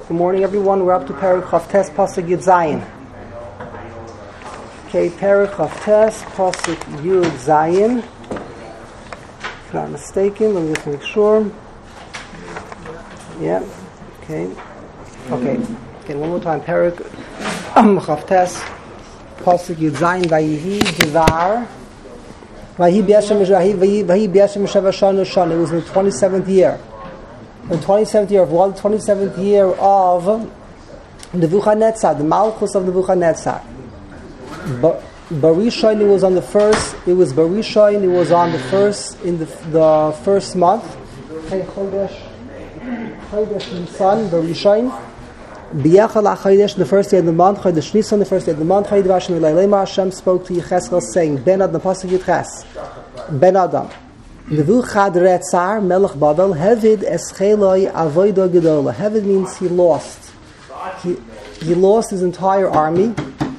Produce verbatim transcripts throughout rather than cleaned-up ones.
Good morning, everyone. We're up to Perek Chavtes Pasuk Yud Zayin. Okay, Perek Chavtes Pasuk Yud Zayin. If not mistaken, let me just make sure. Yeah. Okay. Okay. Again, one more time. Perek Chavtes Pasuk Yud Zayin. Vayihi Devar. Vayihi B'Yashem Vayihi B'Yashem Sheva Shana Shana. It was in the twenty-seventh year. The twenty-seventh year of what? The twenty-seventh year of Nebuchadnezzar, the Malchus of Nebuchadnezzar. But Barishain, it was on the first. It was Barishain. It was on the first in the the first month. Chodesh, Chodesh Nisan, Barishain. B'yachal HaChodesh, the first day of the month. Chodesh Nisan, the first day of the month. Chodesh Vashon Leilema. Hashem spoke to Yecheskel, saying, Ben Adam, Pasuk Yitches, Ben Adam. Nebuchadnezzar, Melech Babel, Hevid Escheloi Avoida Gedola. Hevid means he lost. He, he lost his entire army.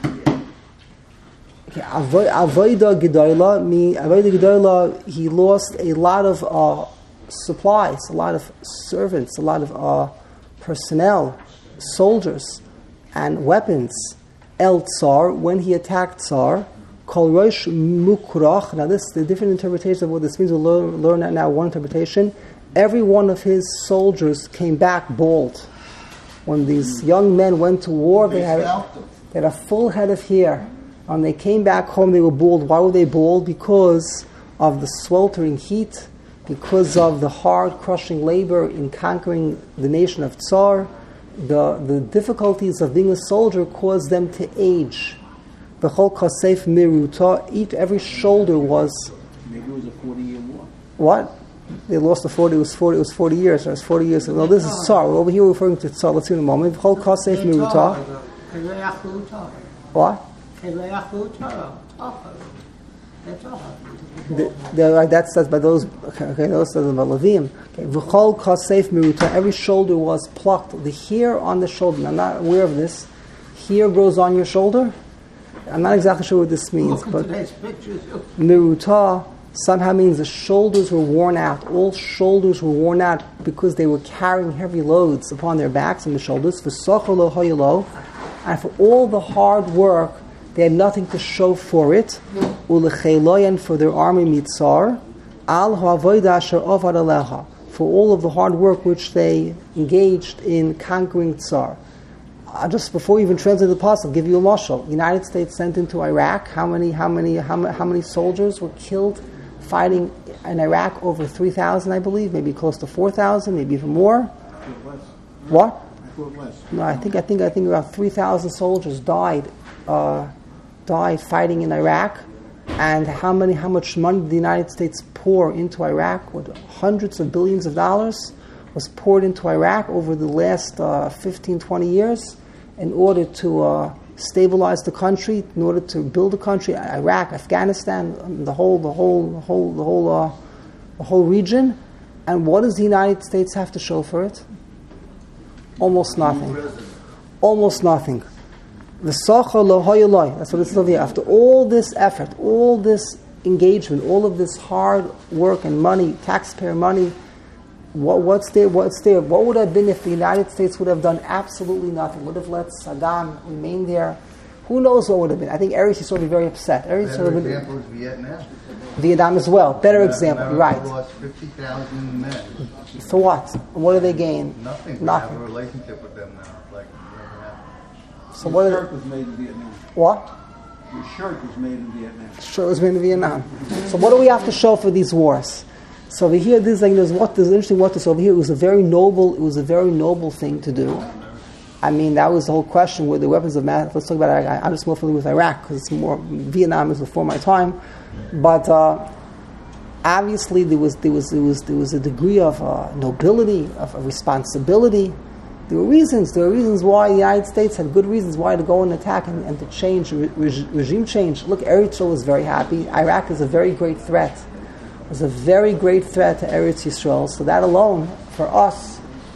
Avoida Gedola means Avoida Gedola. He lost a lot of uh, supplies, a lot of servants, a lot of uh, personnel, soldiers, and weapons. El Tsar, when he attacked Tsar. Kol Rosh Mukrach. Now, this the different interpretation of what this means. We'll learn, learn now one interpretation. Every one of his soldiers came back bald. When these young men went to war, they had, they had a full head of hair. When they came back home, they were bald. Why were they bald? Because of the sweltering heat, because of the hard, crushing labor in conquering the nation of Tsar. The, the difficulties of being a soldier caused them to age. B'chol kasef miruta, each every shoulder was. Maybe it was a forty-year war. What? They lost the forty. It was forty. It was forty years. It was forty years. No, this is Tsar. Over here, we're referring to Tsar. Let's see in a moment. B'chol kasef miruta. What? The, the, that's that's by those. Okay, okay those are the Levim. Okay, v'chol kasef miruta. Every shoulder was plucked. The hair on the shoulder. I'm not aware of this. Hair grows on your shoulder. I'm not exactly sure what this means, but miruta somehow means the shoulders were worn out. All shoulders were worn out because they were carrying heavy loads upon their backs and the shoulders. For socholo hoyelo, and for all the hard work, they had nothing to show for it. Ulecheloyan, for their army mitzar, al ha'avoda asher ovad alecha, for all of the hard work which they engaged in conquering Tsar. Uh, just before you even translate the pasuk, I'll give you a mashal. The United States sent into Iraq. How many? How many? How, ma- how many soldiers were killed fighting in Iraq? Over three thousand, I believe. Maybe close to four thousand. Maybe even more. What? No, I think I think I think about three thousand soldiers died uh, died fighting in Iraq. And how many? How much money did the United States pour into Iraq? What, hundreds of billions of dollars was poured into Iraq over the last uh, fifteen, twenty years. In order to uh, stabilize the country, in order to build the country, Iraq, Afghanistan, the whole, the whole, the whole, the whole, uh, the whole region. And what does the United States have to show for it? Almost nothing. Almost nothing. The sacha lo hoyeloi. That's what it's over here. After all this effort, all this engagement, all of this hard work and money, taxpayer money. What, what's there? What's there? What would have been if the United States would have done absolutely nothing? Would have let Saddam remain there? Who knows what would have been? I think Eretz Yisrael would be very upset. Eretz Better been, example is Vietnam. Vietnam as well. Better Yeah, example, America right? Lost fifty thousand men. For what? What do they gain? Nothing. We Nothing. have a relationship with them now. Like never happened. So Your what? shirt Are was made in Vietnam. what? Your shirt was made in Vietnam. Sure, it was made in Vietnam. So what do we have to show for these wars? So over here, this like there's what there's interesting. What this over here it was a very noble. It was a very noble thing to do. I mean, that was the whole question with the weapons of mass. Let's talk about Iraq. I'm just more familiar with Iraq because it's more Vietnam is before my time. But uh, obviously, there was there was there was there was a degree of uh, nobility, of, of responsibility. There were reasons. There were reasons why the United States had good reasons why to go and attack and, and to change re- regime change. Look, Eretz Yisrael was very happy. Iraq is a very great threat. Was a very great threat to Eretz Yisrael. So that alone, for us,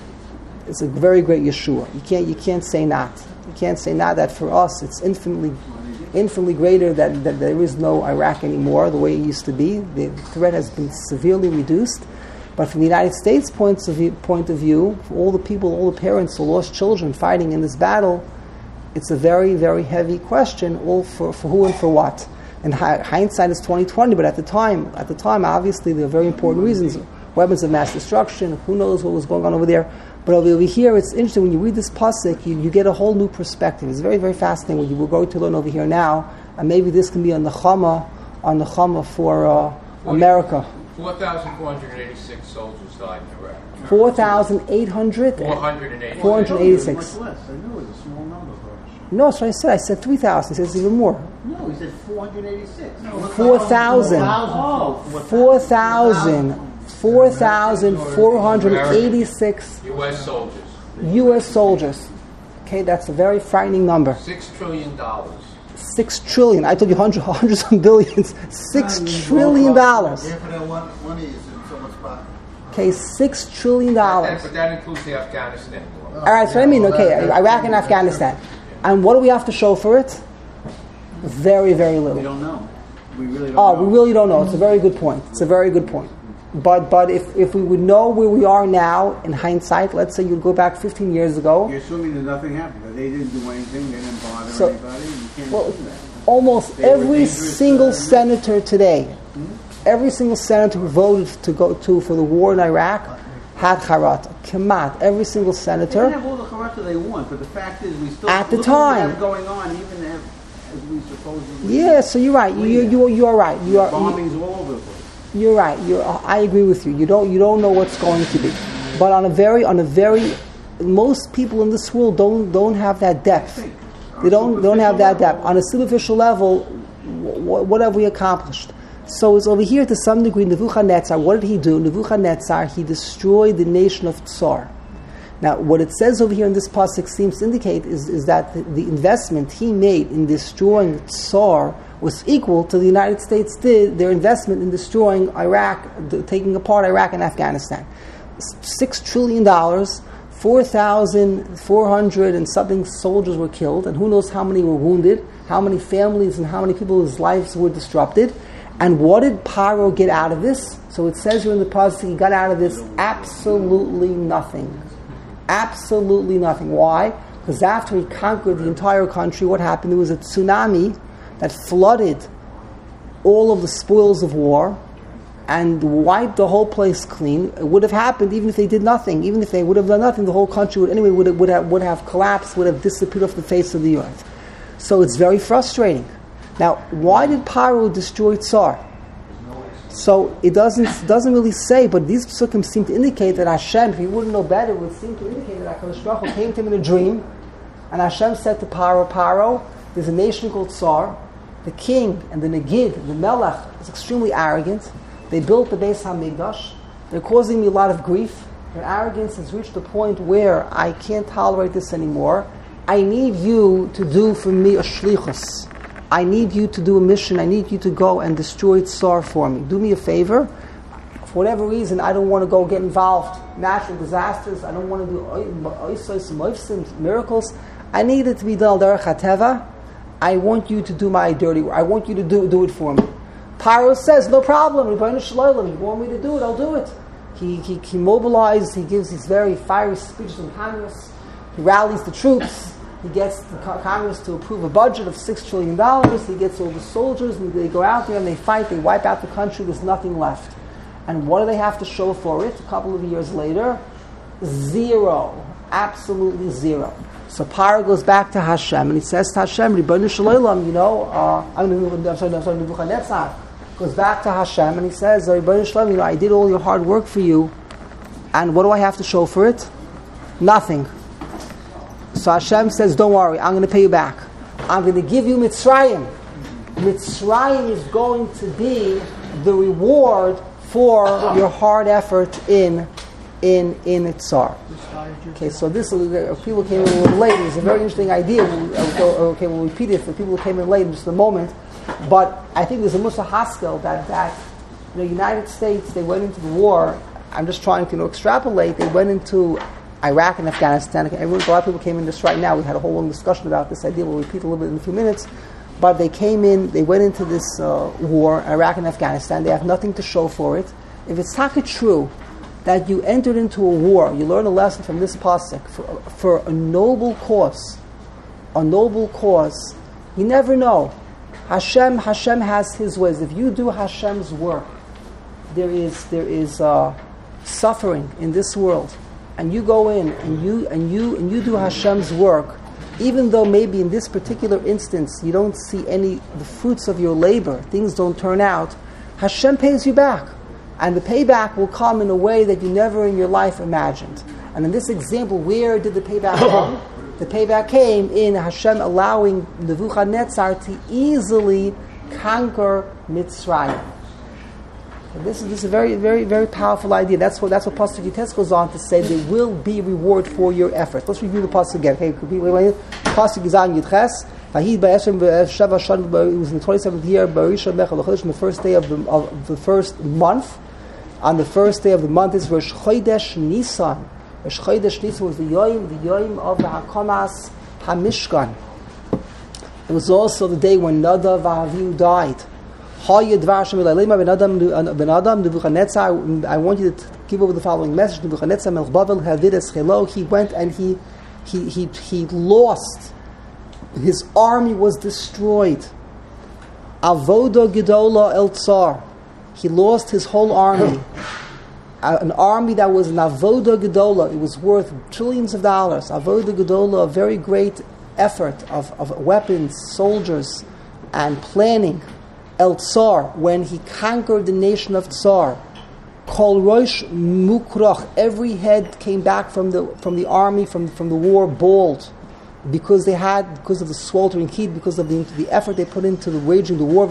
is a very great Yeshua. You can't you can't say not. You can't say not that for us it's infinitely infinitely greater that, that there is no Iraq anymore the way it used to be. The threat has been severely reduced. But from the United States point of view, point of view, for all the people, all the parents who lost children fighting in this battle, it's a very, very heavy question, all for, for who and for what. And hindsight is twenty twenty, but at the time, at the time, obviously there are very important reasons. Weapons of mass destruction, who knows what was going on over there. But over here, it's interesting, when you read this pasuk, you, you get a whole new perspective. It's very, very fascinating what you were going to learn over here now, and maybe this can be a nechama, a nechama for uh, America. four thousand four hundred eighty-six soldiers died in Iraq. four thousand eight hundred? four hundred eighty-six. four hundred eighty-six. Much less. I knew it was a small number. No, that's what I said. I said three thousand. He says even more. No, he said four hundred eighty-six. four thousand. Oh, four thousand. four thousand four hundred eighty-six U S soldiers. U S soldiers. Okay, that's a very frightening number. Six trillion dollars. Six trillion. I told you hundreds, hundreds of billions. Six trillion dollars. Yeah, for that one money is in someone's pocket. Okay, six trillion dollars. But that includes the Afghanistan war. All right, so I mean, okay, Iraq and Afghanistan. And what do we have to show for it? Very, very We little. don't know. We really don't Oh, know. we really don't know. It's a very good point. It's a very good point. But but if, if we would know where we are now in hindsight, let's say you go back fifteen years ago, You're assuming that nothing happened, that they didn't do anything, they didn't bother So- anybody. You can't well, assume that. almost They were every dangerous, single uh, senator today, every single senator who voted to go to for the war in Iraq had charata. Kamat. Every single They can senator. have all the character they want, but the fact is we still At the look at what we time. have going on, even as, as we supposedly Yeah, so you're right. You you you are right. You are. You, bombings all over the place. You're right. You're, I agree with you. You don't. You don't know what's going to be, but on a very, on a very, most people in this world don't don't have that depth. They don't don't have that depth on a superficial level. Wh- what have we accomplished? So it's over here to some degree. Nebuchadnezzar. What did he do? Nebuchadnezzar. He destroyed the nation of Tsar. Now, what it says over here in this pasuk seems to indicate is, is that the, the investment he made in destroying Tsar was equal to the United States did their investment in destroying Iraq, the, taking apart Iraq and Afghanistan. Six trillion dollars, four thousand four hundred and something soldiers were killed, and who knows how many were wounded, how many families and how many people's lives were disrupted. And what did Paro get out of this? So it says here in the pasuk, he got out of this absolutely nothing. Absolutely nothing. Why? Because after he conquered the entire country, what happened? There was a tsunami that flooded all of the spoils of war and wiped the whole place clean. It would have happened even if they did nothing. Even if they would have done nothing, the whole country would anyway would have, would have, would have collapsed, would have disappeared off the face of the earth. So it's very frustrating. Now, why did Paro destroy Tsar? So it doesn't doesn't really say, but these psukim seem to indicate that Hashem, if he wouldn't know better, would seem to indicate that HaKadosh Baruch Hu came to him in a dream, and Hashem said to Paro, Paro, there's a nation called Tsar. The king and the Negid, the Melech, is extremely arrogant. They built the Beis HaMikdash. They're causing me a lot of grief. Their arrogance has reached a point where I can't tolerate this anymore. I need you to do for me a shlichus. I need you to do a mission. I need you to go and destroy Tsar for me. Do me a favor. For whatever reason, I don't want to go get involved. Natural disasters. I don't want to do oisos and moifsim, miracles. I need it to be done al derech hateva. I want you to do my dirty work. I want you to do do it for me. Paro says, no problem. Rebbeinu Shalom, you want me to do it, I'll do it. He, he, he mobilized, he gives these very fiery speeches in Congress. He rallies the troops. He gets the Congress to approve a budget of six trillion dollars. He gets all the soldiers, and they go out there and they fight. They wipe out the country. There's nothing left. And what do they have to show for it? A couple of years later, zero. Absolutely zero. So Paro goes back to Hashem, and he says to Hashem, Rebbeinu Shalom, you know, uh, I'm sorry, I'm sorry, Nebuchadnezzar goes back to Hashem, and he says, Rebbeinu Shalom, you know, I did all your hard work for you, and what do I have to show for it? Nothing. So Hashem says, don't worry, I'm going to pay you back. I'm going to give you Mitzrayim. Mitzrayim is going to be the reward for your hard effort in in in Tsar. Okay, so this uh, people came in a little late. It's a very interesting idea. We'll, uh, go, okay, we'll repeat it for people who came in late in just a moment. But I think there's a Musa Haskell that that you know, United States, they went into the war. I'm just trying to you know, extrapolate. They went into Iraq and Afghanistan. Everyone, a lot of people came in this right now. We had a whole long discussion about this idea. We'll repeat a little bit in a few minutes. But they came in, they went into this uh, war, Iraq and Afghanistan. They have nothing to show for it. If it's taka true that you entered into a war. You learn a lesson from this pasuk for, for a noble cause. A noble cause. You never know. Hashem, Hashem has His ways. If you do Hashem's work, there is there is uh, suffering in this world, and you go in and you and you and you do Hashem's work, even though maybe in this particular instance you don't see any the fruits of your labor, things don't turn out. Hashem pays you back. And the payback will come in a way that you never in your life imagined. And in this example, where did the payback come? The payback came in Hashem allowing Nebuchadnezzar to easily conquer Mitzrayim. And this is this is a very, very, very powerful idea. That's what that's what Pasuk Yites goes on to say. There will be reward for your efforts. Let's review the Pasuk again. Okay, Pasuk Gizan Yitches. It was in the twenty-seventh year, in the first day of the, of the first month. On the first day of the month is Rosh Chodesh Nisan. Rosh Chodesh Nisan was the Yom, the Yom of the Hakamas HaMishkan. It was also the day when Nadav Avihu died. I want you to give over the following message. He went and he he he he lost. His army was destroyed. Avoda Gedola El Tsar. He lost his whole army. An army that was an Avoda Gedola. It was worth trillions of dollars. Avoda Gedola, a very great effort of, of weapons, soldiers, and planning. El Tsar, when he conquered the nation of Tsar. Kol Rosh Mukrach. Every head came back from the from the army, from, from the war, bald. Because they had, because of the sweltering heat, because of the, the effort they put into the waging the war,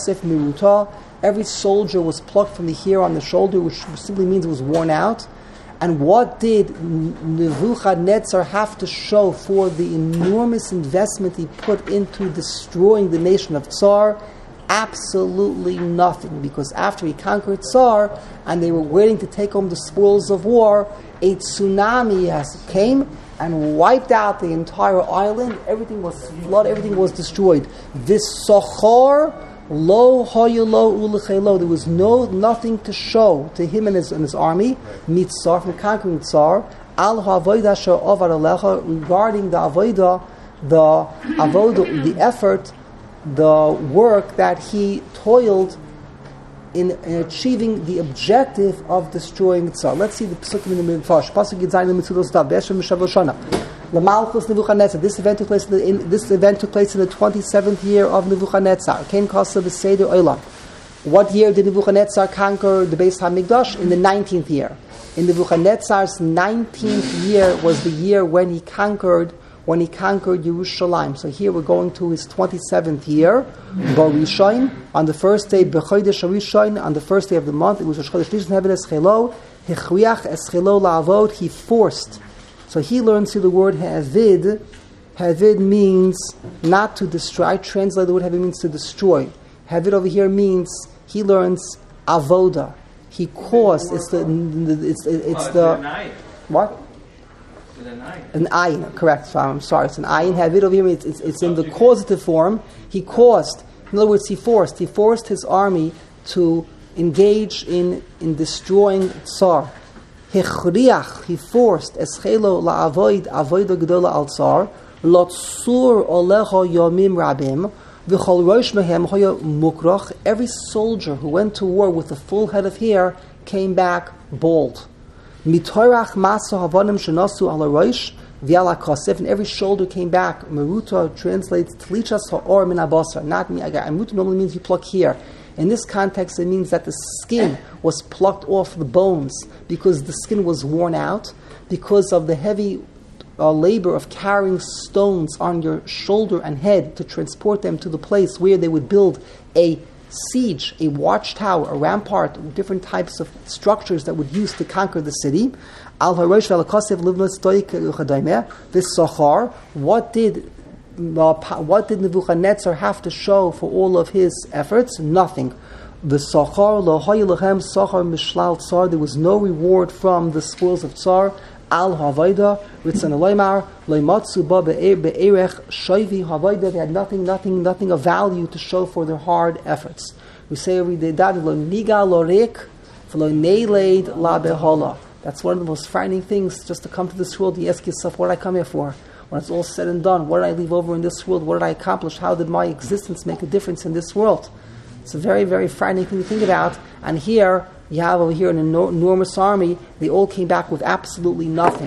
every soldier was plucked from the hair on the shoulder, which simply means it was worn out. And what did Nebuchadnezzar have to show for the enormous investment he put into destroying the nation of Tsar? Absolutely nothing, because after he conquered Tsar and they were waiting to take home the spoils of war, a tsunami has came and wiped out the entire island. Everything was flooded, everything was destroyed. This Sochar lo hoyelo ulechelo. There was no nothing to show to him and his and his army. Mitzar, from conquering Tsar. Al ha'avodah she'ovar alecha, regarding the avodah, the avodah, the effort, the work that he toiled in, in achieving the objective of destroying Tsar. Let's see the Pesukim in the Midrash. Pasuk Yitzayin in the Mitzvot Stav. Be'eshem Mishav Shana. L'malchus Nebuchadnezzar. This event took place in, the, in this event took place in the twenty-seventh year of Nebuchadnezzar. Ken Kasa B'Seder Olam. What year did Nebuchadnezzar conquer the Beis Hamikdash? In the nineteenth year. In Nebuchadnezzar's nineteenth year was the year when he conquered when he conquered Yerushalayim. So here we're going to his twenty-seventh year, Barishain, on the first day, B'chodesh Harishain, on the first day of the month, it was Rosh Chodesh Nissan, Heaven Eschelo, Hechriach Eschelo La'avod, he forced. So he learns through the word Ha'avid. Ha'avid means not to destroy. I translate the word Ha'avid means to destroy. Ha'avid over here means, he learns Avoda. He caused, it's the, it's, it's the, what? An ayin, correct. So I'm sorry, it's an ayin. Have it over here. It's, it's, it's in the causative form. He caused. In other words, he forced. He forced his army to engage in in destroying Tsar. Hechriach. He forced. Eschelo la'avoid avoida gedola al Tsar. Lotzur olecha yomim rabim. V'chol rosh mehem hoya mukrach. Every soldier who went to war with a full head of hair came back bald. Mitorach masa havanim shenasu ala roish v'ala kasef, and every shoulder came back. Meruta translates tlichas ha'or min abasar. Not me. Meruta normally means you pluck hair. In this context, it means that the skin was plucked off the bones because the skin was worn out because of the heavy uh, labor of carrying stones on your shoulder and head to transport them to the place where they would build a siege, a watchtower, a rampart, different types of structures that would use to conquer the city. Al harosh v'alakasev livnos stoik chadaymeh. This Sachar. What did uh, what did Nebuchadnezzar have to show for all of his efforts? Nothing. The Sachar lo hayilachem Sachar mishlal Tsar. There was no reward from the spoils of Tsar. Al Havaida, Ritzan Aloymar, Leimatsu Ba Be'erech, Shaivi Havaida, they had nothing, nothing, nothing of value to show for their hard efforts. We say every day, Dad, Lo Niga Lorek, That's one of the most frightening things, just to come to this world. You ask yourself, what did I come here for? When it's all said and done, what did I leave over in this world? What did I accomplish? How did my existence make a difference in this world? It's a very, very frightening thing to think about. And here, you have over here an enormous army. They all came back with absolutely nothing.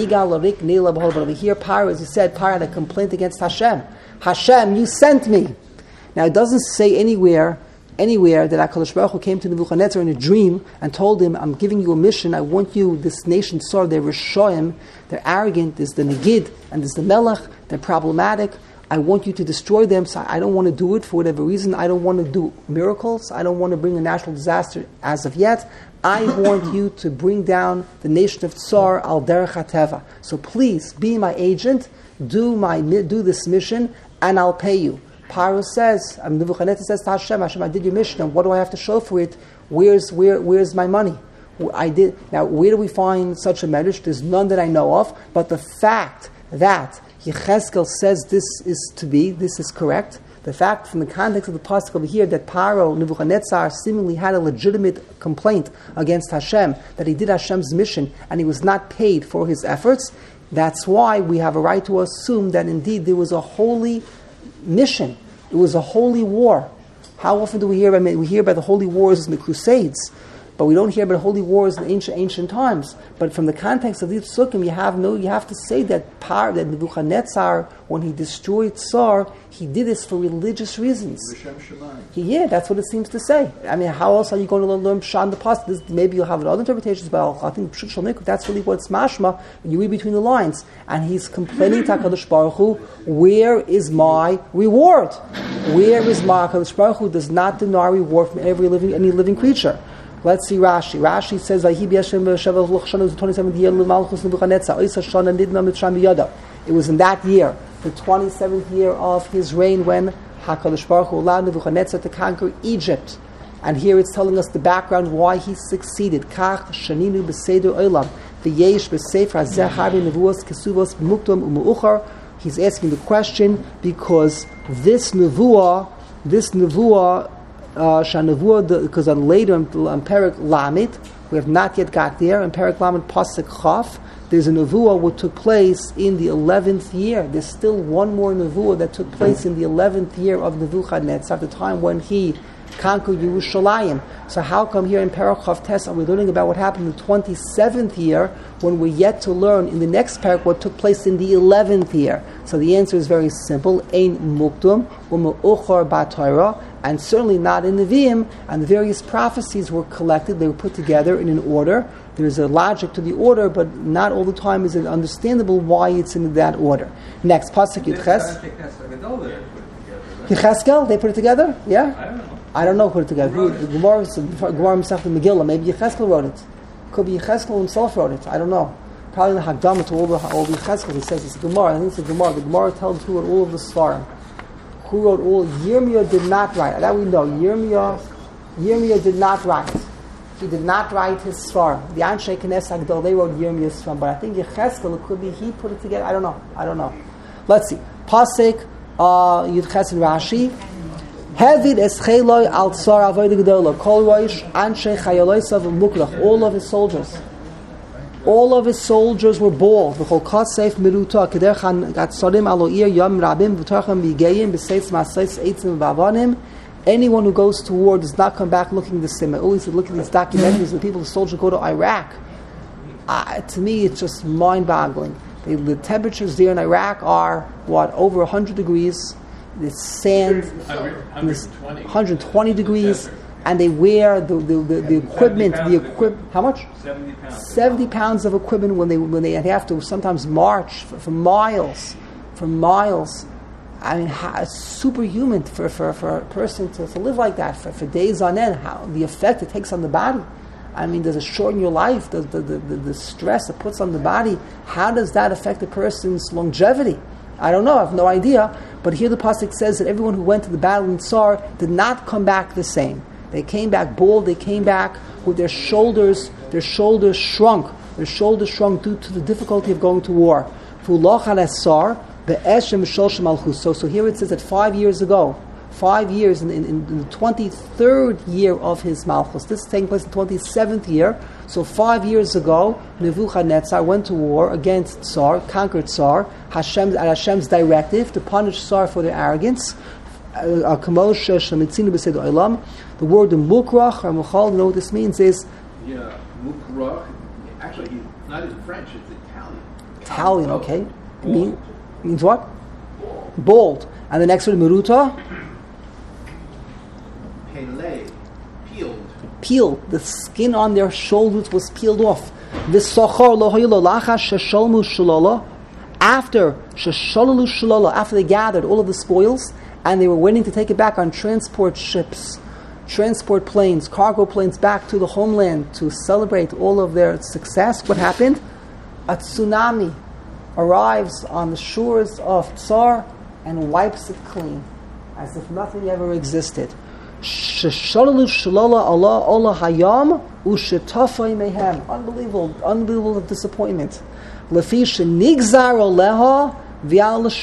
But over here, Paro, as you said, Paro had a complaint against Hashem. Hashem, you sent me. Now, it doesn't say anywhere, anywhere that HaKadosh Baruch Hu came to Nebuchadnezzar in a dream and told him, I'm giving you a mission. I want you, this nation, sorry, they're Rishoyim, they're arrogant, there's the Negid, and there's the Melech, they're problematic. I want you to destroy them, so I don't want to do it for whatever reason. I don't want to do miracles. I don't want to bring a natural disaster as of yet. I want you to bring down the nation of Tsar al derech hateva. So please, be my agent, do my do this mission, and I'll pay you. Paro says, um, Nebuchadnezzar says to Hashem, Hashem, I did your mission, and what do I have to show for it? Where's where where's my money? I did. Now, where do we find such a medrash? There's none that I know of, but the fact that Yechezkel says this is to be, this is correct. The fact from the context of the pasuk over here that Paro, Nebuchadnezzar, seemingly had a legitimate complaint against Hashem, that he did Hashem's mission and he was not paid for his efforts, that's why we have a right to assume that indeed there was a holy mission. It was a holy war. How often do we hear about, we hear about the holy wars in the Crusades, but we don't hear about holy wars in ancient ancient times. But from the context of these psukim, you have no, you have to say that Par, that Nebuchadnezzar, when he destroyed Tsar, he did this for religious reasons. He, yeah, that's what it seems to say. I mean, how else are you going to learn Pshat the past? This, maybe you'll have other interpretations, but I think Pshat Shalnik, that's really what it's mashma. You read between the lines, and he's complaining to HaKadosh Baruch Hu, where is my reward? Where is my HaKadosh Baruch Hu does not deny reward from every living any living creature. Let's see Rashi. Rashi says, it was in that year, the twenty-seventh year of his reign, when HaKadosh Baruch Hu allowed Nebuchadnezzar to conquer Egypt. And here it's telling us the background why he succeeded. Kach shaninu b'seder olam v'yesh b'sefer hazeh harbi nevuos kesuvos b'mukdom u'mu'uchar. He's asking the question because this nevuah, this nevuah, because uh, on later on Perek Lamed, we have not yet got there. In Perek Lamed Pasuk Chaf, there's a nevuah what took place in the eleventh year. There's still one more nevuah that took place in the eleventh year of Nebuchadnezzar, at the time when he conquered Yerushalayim. So how come here in Perek Chaf Tes are we learning about what happened in the twenty-seventh year, when we're yet to learn in the next Perek what took place in the eleventh year? So the answer is very simple: Ein mukdum u'me'uchar ba'Torah. And certainly not in Nevi'im, and the various prophecies were collected, they were put together in an order. There's a logic to the order, but not all the time is it understandable why it's in that order. Next, Pasuk Yitches. Yechezkel, they put it together? Yeah? I don't know. I don't know who put it together. Who, the Gemara, Gemara himself, the Megillah, maybe Yechezkel wrote it. Could be Yechezkel himself wrote it, I don't know. Probably the Hagdamah to all the, all the Yechezkel, he says it's a Gemara, I think it's a Gemara. The Gemara tells who wrote all of the Svarim. Who wrote all? Yirmiyah did not write. That we know. Yirmiyah, Yirmiyah did not write. He did not write his Sfar. The Anshe Knesset Agdol, they wrote Yirmiyah's Sfar. But I think Yechezkel, it could be he put it together. I don't know. I don't know. Let's see. Pasek, uh, Yudches and Rashi. Hevid escheloi al tsar avodah gedola. Kol roish Anshe Chayaloisav Muklach. All of his soldiers. All of his soldiers were bald. Anyone who goes to war does not come back looking the same. I always said, look at these documentaries when people, the soldiers go to Iraq. Uh, to me, it's just mind-boggling. The, the temperatures there in Iraq are, what, over one hundred degrees. It's sand. one hundred twenty degrees. And they wear the the, the, the equipment, the equip. How much? Seventy pounds. Seventy pounds of equipment when they when they have to sometimes march for, for miles, for miles. I mean, how, it's superhuman for, for, for a person to, to live like that for, for days on end. How the effect it takes on the body. I mean, does it shorten your life? Does the, the, the, the stress it puts on the body? How does that affect a person's longevity? I don't know. I have no idea. But here the pasuk says that everyone who went to the battle in Tsar did not come back the same. They came back bald, they came back with their shoulders, their shoulders shrunk. Their shoulders shrunk due to the difficulty of going to war. So, so here it says that five years ago, five years in, in, in the twenty-third year of his Malchus. This is taking place in the twenty-seventh year. So five years ago, Nebuchadnezzar went to war against Tsar, conquered Tsar, Hashem, at Hashem's directive to punish Tsar for their arrogance. Uh, the word mukrach or mukhal, you know what this means is? Yeah, mukrach. Actually, he's not in French, it's Italian. Italian, okay. It mean, means what? Bald. And the next word, meruta? Pele, peeled. Peeled. The skin on their shoulders was peeled off. V'sochar lo haylo lacha shesholmu shalala. After shesholalu shalala, after they gathered all of the spoils, and they were waiting to take it back on transport ships, transport planes, cargo planes back to the homeland to celebrate all of their success, what happened? A tsunami arrives on the shores of Tsar and wipes it clean, as if nothing ever existed. Shesholalu shalala Allah Allah hayam ushetafay mehem. Unbelievable, unbelievable disappointment. Lefi shenigzar oleha. It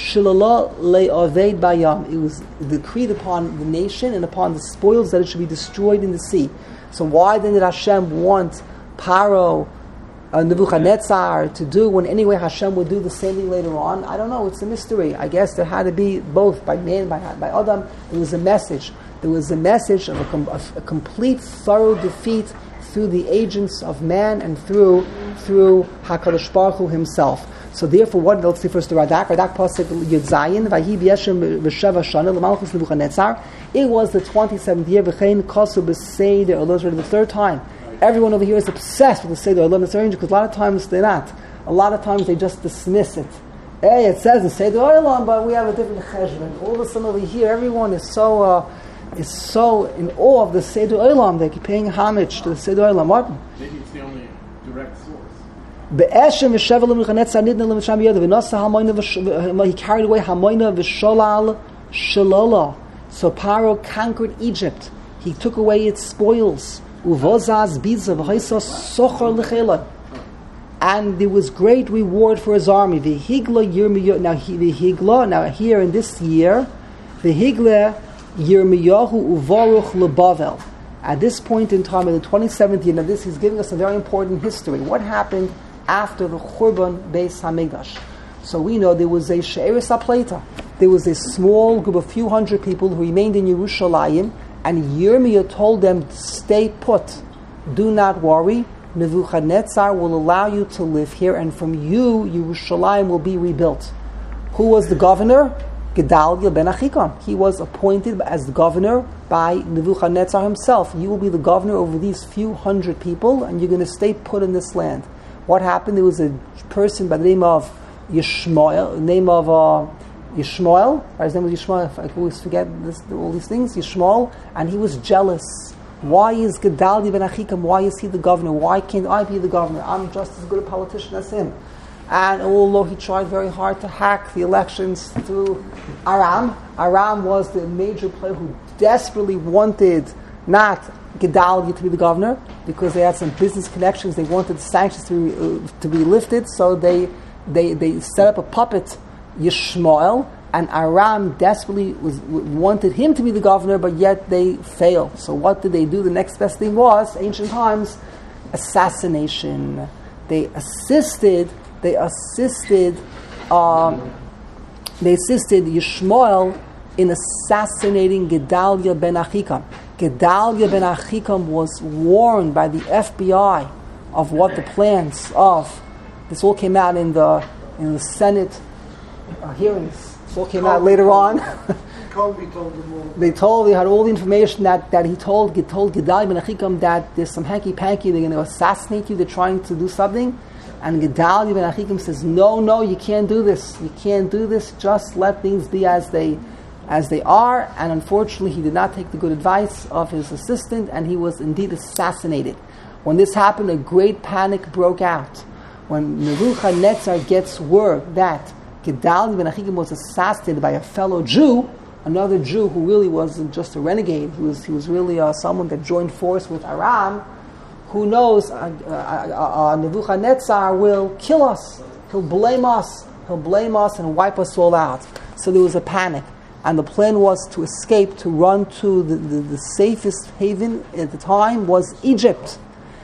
was decreed upon the nation and upon the spoils that it should be destroyed in the sea. So why then did Hashem want Paro, uh, Nebuchadnezzar to do when anyway Hashem would do the same thing later on? I don't know. It's a mystery. I guess there had to be both by man, by by Adam. There was a message. There was a message of a, com- of a complete, thorough defeat through the agents of man and through through HaKadosh Baruch Hu himself. So therefore, what? Let's see first the Radak. Radak pasuk Yud Zayin. Vahi b'yeshem v'sheva shana l'malchus Nebuchadnezzar. It was the twenty-seventh year. V'chein kasu b'seider. Although it's already the third time. Everyone over here is obsessed with the seider olam netzar because a lot of times they're not. A lot of times they just dismiss it. Hey, it says the seider olam, but we have a different cheshbon. All of a sudden over here, everyone is so uh, is so in awe of the seider olam. They keep paying homage to the seider olam. What? Maybe it's the only direct source. He carried away Hamoina v'Sholal Shalala. So Paro conquered Egypt. He took away its spoils. And there was great reward for his army. Now, Vihigla, now here in this year, Vihigla Yirmiyahu Uvaruch Lebavel. At this point in time, in the twenty-seventh year, now this is giving us a very important history. What happened after the Churban Beis Hamikdash? So we know there was a She'eris HaPleita. There was a small group of few hundred people who remained in Yerushalayim, and Yirmiyah told them, stay put, do not worry, Nebuchadnezzar will allow you to live here, and from you, Yerushalayim will be rebuilt. Who was the governor? Gedalia ben Achikam. He was appointed as the governor by Nebuchadnezzar himself. You will be the governor over these few hundred people, and you're going to stay put in this land. What happened? There was a person by the name of Yishmael, name of uh, Yishmael. His name was Yishmael. I always forget this, all these things. Yishmael, and he was jealous. Why is Gedalia ben Achikam? Why is he the governor? Why can't I be the governor? I'm just as good a politician as him. And although he tried very hard to hack the elections through Aram, Aram was the major player who desperately wanted not Gedalia to be the governor because they had some business connections. They wanted the sanctions to be, uh, to be lifted, so they, they they set up a puppet, Yishmael, and Aram desperately was wanted him to be the governor, but yet they failed. So what did they do? The next best thing was, ancient times, assassination. They assisted. They assisted. Um, they assisted Yishmael in assassinating Gedalia ben Achikam. Gedalia ben Achikam was warned by the F B I of what the plans of. This all came out in the in the Senate uh, hearings. This all came out later on. Kobe told them all. They told they had all the information that, that he told he told Gedalia ben Achikam that there's some hanky panky. They're going to assassinate you. They're trying to do something. And Gedalia ben Achikam says, no, no, you can't do this. You can't do this. Just let things be as they as they are. And unfortunately, he did not take the good advice of his assistant, and he was indeed assassinated. When this happened, a great panic broke out. When Nebuchadnezzar gets word that Gedalia ben Achikam was assassinated by a fellow Jew, another Jew who really wasn't just a renegade, he was, he was really uh, someone that joined force with Aram, who knows, uh, uh, uh, uh, Nebuchadnezzar will kill us. He'll blame us. He'll blame us and wipe us all out. So there was a panic. and the plan was to escape, to run to the, the, the safest haven at the time was Egypt.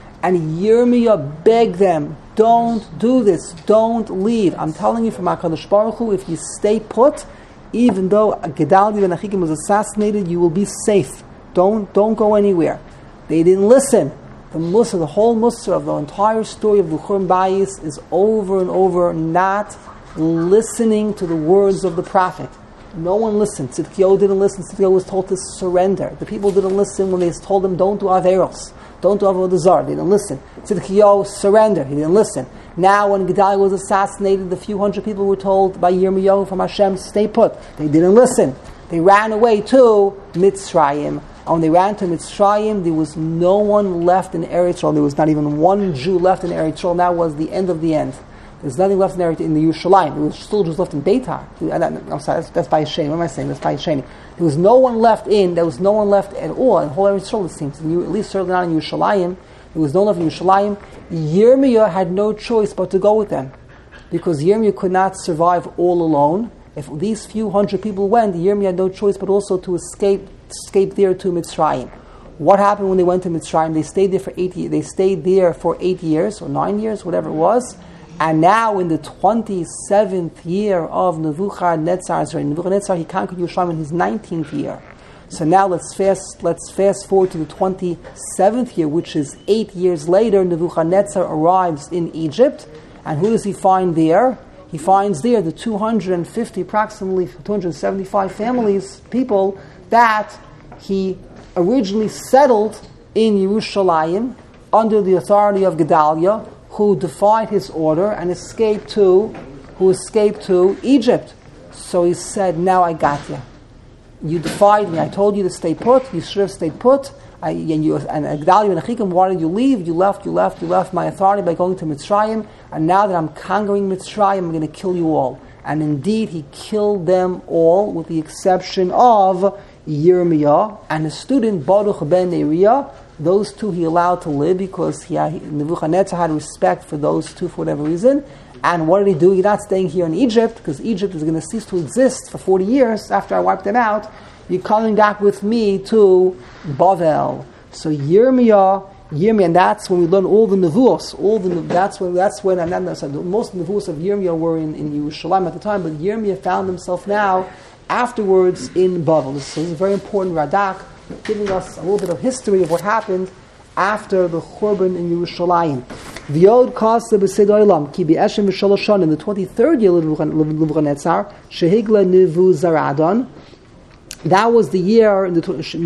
And Yirmiyah begged them, don't do this, don't leave. I'm telling you from HaKadosh Baruch Hu, if you stay put, even though Gedaliah ben Achikim was assassinated, you will be safe. Don't don't go anywhere. They didn't listen. The Musa, the whole Musa of the entire story of the Churban Bayis is over and over not listening to the words of the prophet. No one listened. Tzidkiyahu didn't listen. Tzidkiyahu was told to surrender. The people didn't listen when they told them, don't do Averos. Don't do Avodah Zarah. They didn't listen. Tzidkiyahu surrendered. He didn't listen. Now when Gedaliah was assassinated, the few hundred people were told by Yirmiyahu from Hashem, stay put. They didn't listen. They ran away to Mitzrayim. And when they ran to Mitzrayim, there was no one left in Eretz Yisrael. There was not even one Jew left in Eretz Yisrael. That was the end of the end. There's nothing left in Eretz in the Yerushalayim. There was still Jews left in Beitar. I'm sorry, that's, that's by Hashem. What am I saying? That's by Hashem. There was no one left in. There was no one left at all in whole Eretz Yisrael. It seems, in, at least certainly not in Yerushalayim. There was no one left in Yerushalayim. Yirmiyah had no choice but to go with them, because Yirmiyah could not survive all alone. If these few hundred people went, Yirmiyah had no choice but also to escape, escape there to Mitzrayim. What happened when they went to Mitzrayim? They stayed there for eight years. They stayed there for eight years or nine years, whatever it was. And now, in the twenty-seventh year of Nebuchadnezzar, sorry, Nebuchadnezzar, he conquered Yerushalayim in his nineteenth year. So now let's fast. Let's fast forward to the twenty-seventh year, which is eight years later. Nebuchadnezzar arrives in Egypt, and who does he find there? He finds there the two hundred fifty, approximately two hundred seventy-five families, people that he originally settled in Yerushalayim under the authority of Gedaliah, who defied his order and escaped to, who escaped to Egypt. So he said, now I got you. You defied me. I told you to stay put. You should have stayed put. I, and you, and Gedaliah and Achikim wanted you to leave. You left, you left, you left my authority by going to Mitzrayim. And now that I'm conquering Mitzrayim, I'm going to kill you all. And indeed, he killed them all, with the exception of Yirmiyah and his student Baruch ben Neriah. Those two he allowed to live because he had, Nebuchadnezzar had respect for those two for whatever reason. And what did he do? He's not staying here in Egypt, because Egypt is going to cease to exist for forty years after I wipe them out. You're coming back with me to Bavel. So Yirmiyah, Yirmiyah, and that's when we learn all the nevuos. All the that's when that's when and then most of the nevuos of Yirmiyah were in, in Yerushalayim at the time, but Yirmiyah found himself now afterwards in Bavel. This is a very important Radak, giving us a little bit of history of what happened after the Churban in Yerushalayim. V'yod kasa b'seid olam ki b'eshem v'shalosh shana, in the twenty-third year of Nebuchadnezzar, shehigla Nevu Zaradon. That was the year in the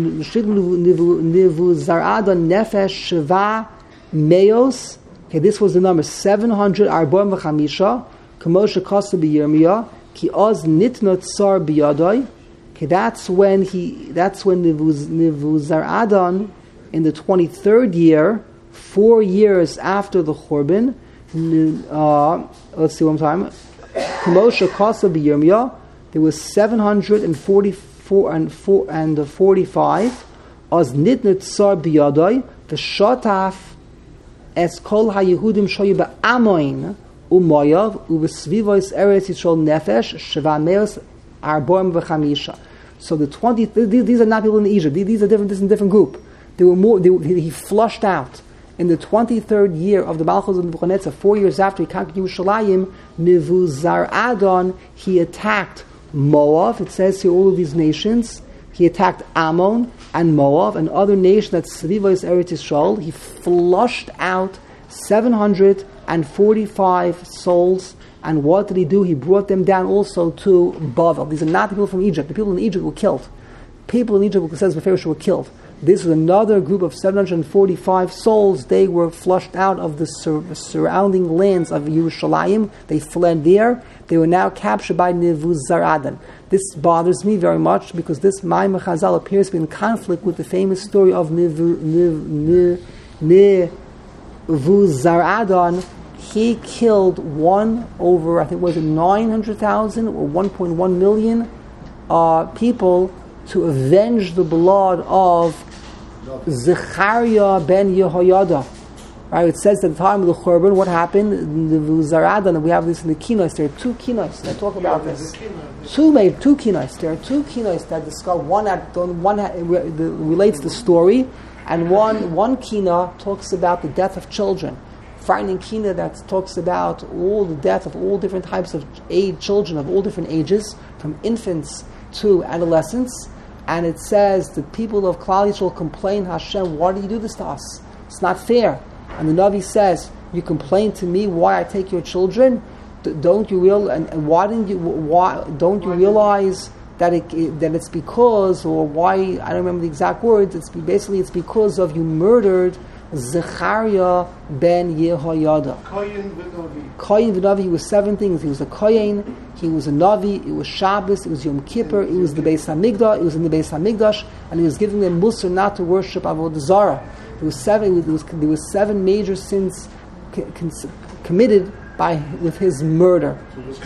Nevu Zaradon nefesh sheva meos. Okay, this was the number seven hundred arbaim v'chamisha. Kamosha kasa b'Yirmiyah ki oz nitnot sar b'yadoi. Okay, that's when he. That's when Nevu Zaradon, in the twenty-third year, four years after the Churban. Uh, let's see one time. Kamosha Kasa b'Yirmiyah. There was seven hundred and forty-four and four and forty-five. As nitnit sar b'yadai the shataf es kol haYehudim shoyu ba'amoin umayav uvesvivos eretz Yisrael nefesh shevameos arbaim v'chamisha. So the twenty. These are not people in Egypt. These are different. This is a different group. They were more. They, he flushed out in the twenty-third year of the Malchus of Nebuchadnezzar, four years after he conquered Yerushalayim. Nevu Zaradon, he attacked Moab. It says here all of these nations. He attacked Ammon and Moab and other nations that Srivos Eretz Yisrael. He flushed out seven hundred and forty-five souls. And what did he do? He brought them down also to Bavel. These are not the people from Egypt. The people in Egypt were killed. People in Egypt, it says Beferish, were killed. This was another group of seven hundred forty-five souls. They were flushed out of the sur- surrounding lands of Yerushalayim. They fled there. They were now captured by Nevu Zaradon. This bothers me very much because this Maimon Chazal appears to be in conflict with the famous story of Nevu, Nevu, Nevu, Nevu Zaradon. He killed one over, I think, was it nine hundred thousand or one point one million uh, people to avenge the blood of Zechariah ben Yehoyada. Right? It says that at the time of the Churban, what happened? The Zaradan, we have this in the Kinos. There are two Kinos that talk about this. Two made two Kinos. There are two Kinos that discuss one that one that relates the story, and one one Kina talks about the death of children. Frightening Kina that talks about all the death of all different types of age children of all different ages, from infants to adolescents. And it says the people of Klal Yisrael complain, Hashem, why do you do this to us? It's not fair. And the Navi says, you complain to me why I take your children? D- don't you real and, and why didn't you why don't you realize that it, it that it's because, or why, I don't remember the exact words, it's basically it's because of you murdered Zechariah ben Yehoyada. Koyin v'Navi. Koyin v'Navi, he was seven things. He was a Koyin, he was a Navi, it was Shabbos, it was Yom Kippur, it was the Beis HaMikdash, it was in the Beis HaMikdash, and he was giving them Musar not to worship Avodah Zarah. There was seven. There was, there was seven major sins c- c- committed by with his murder.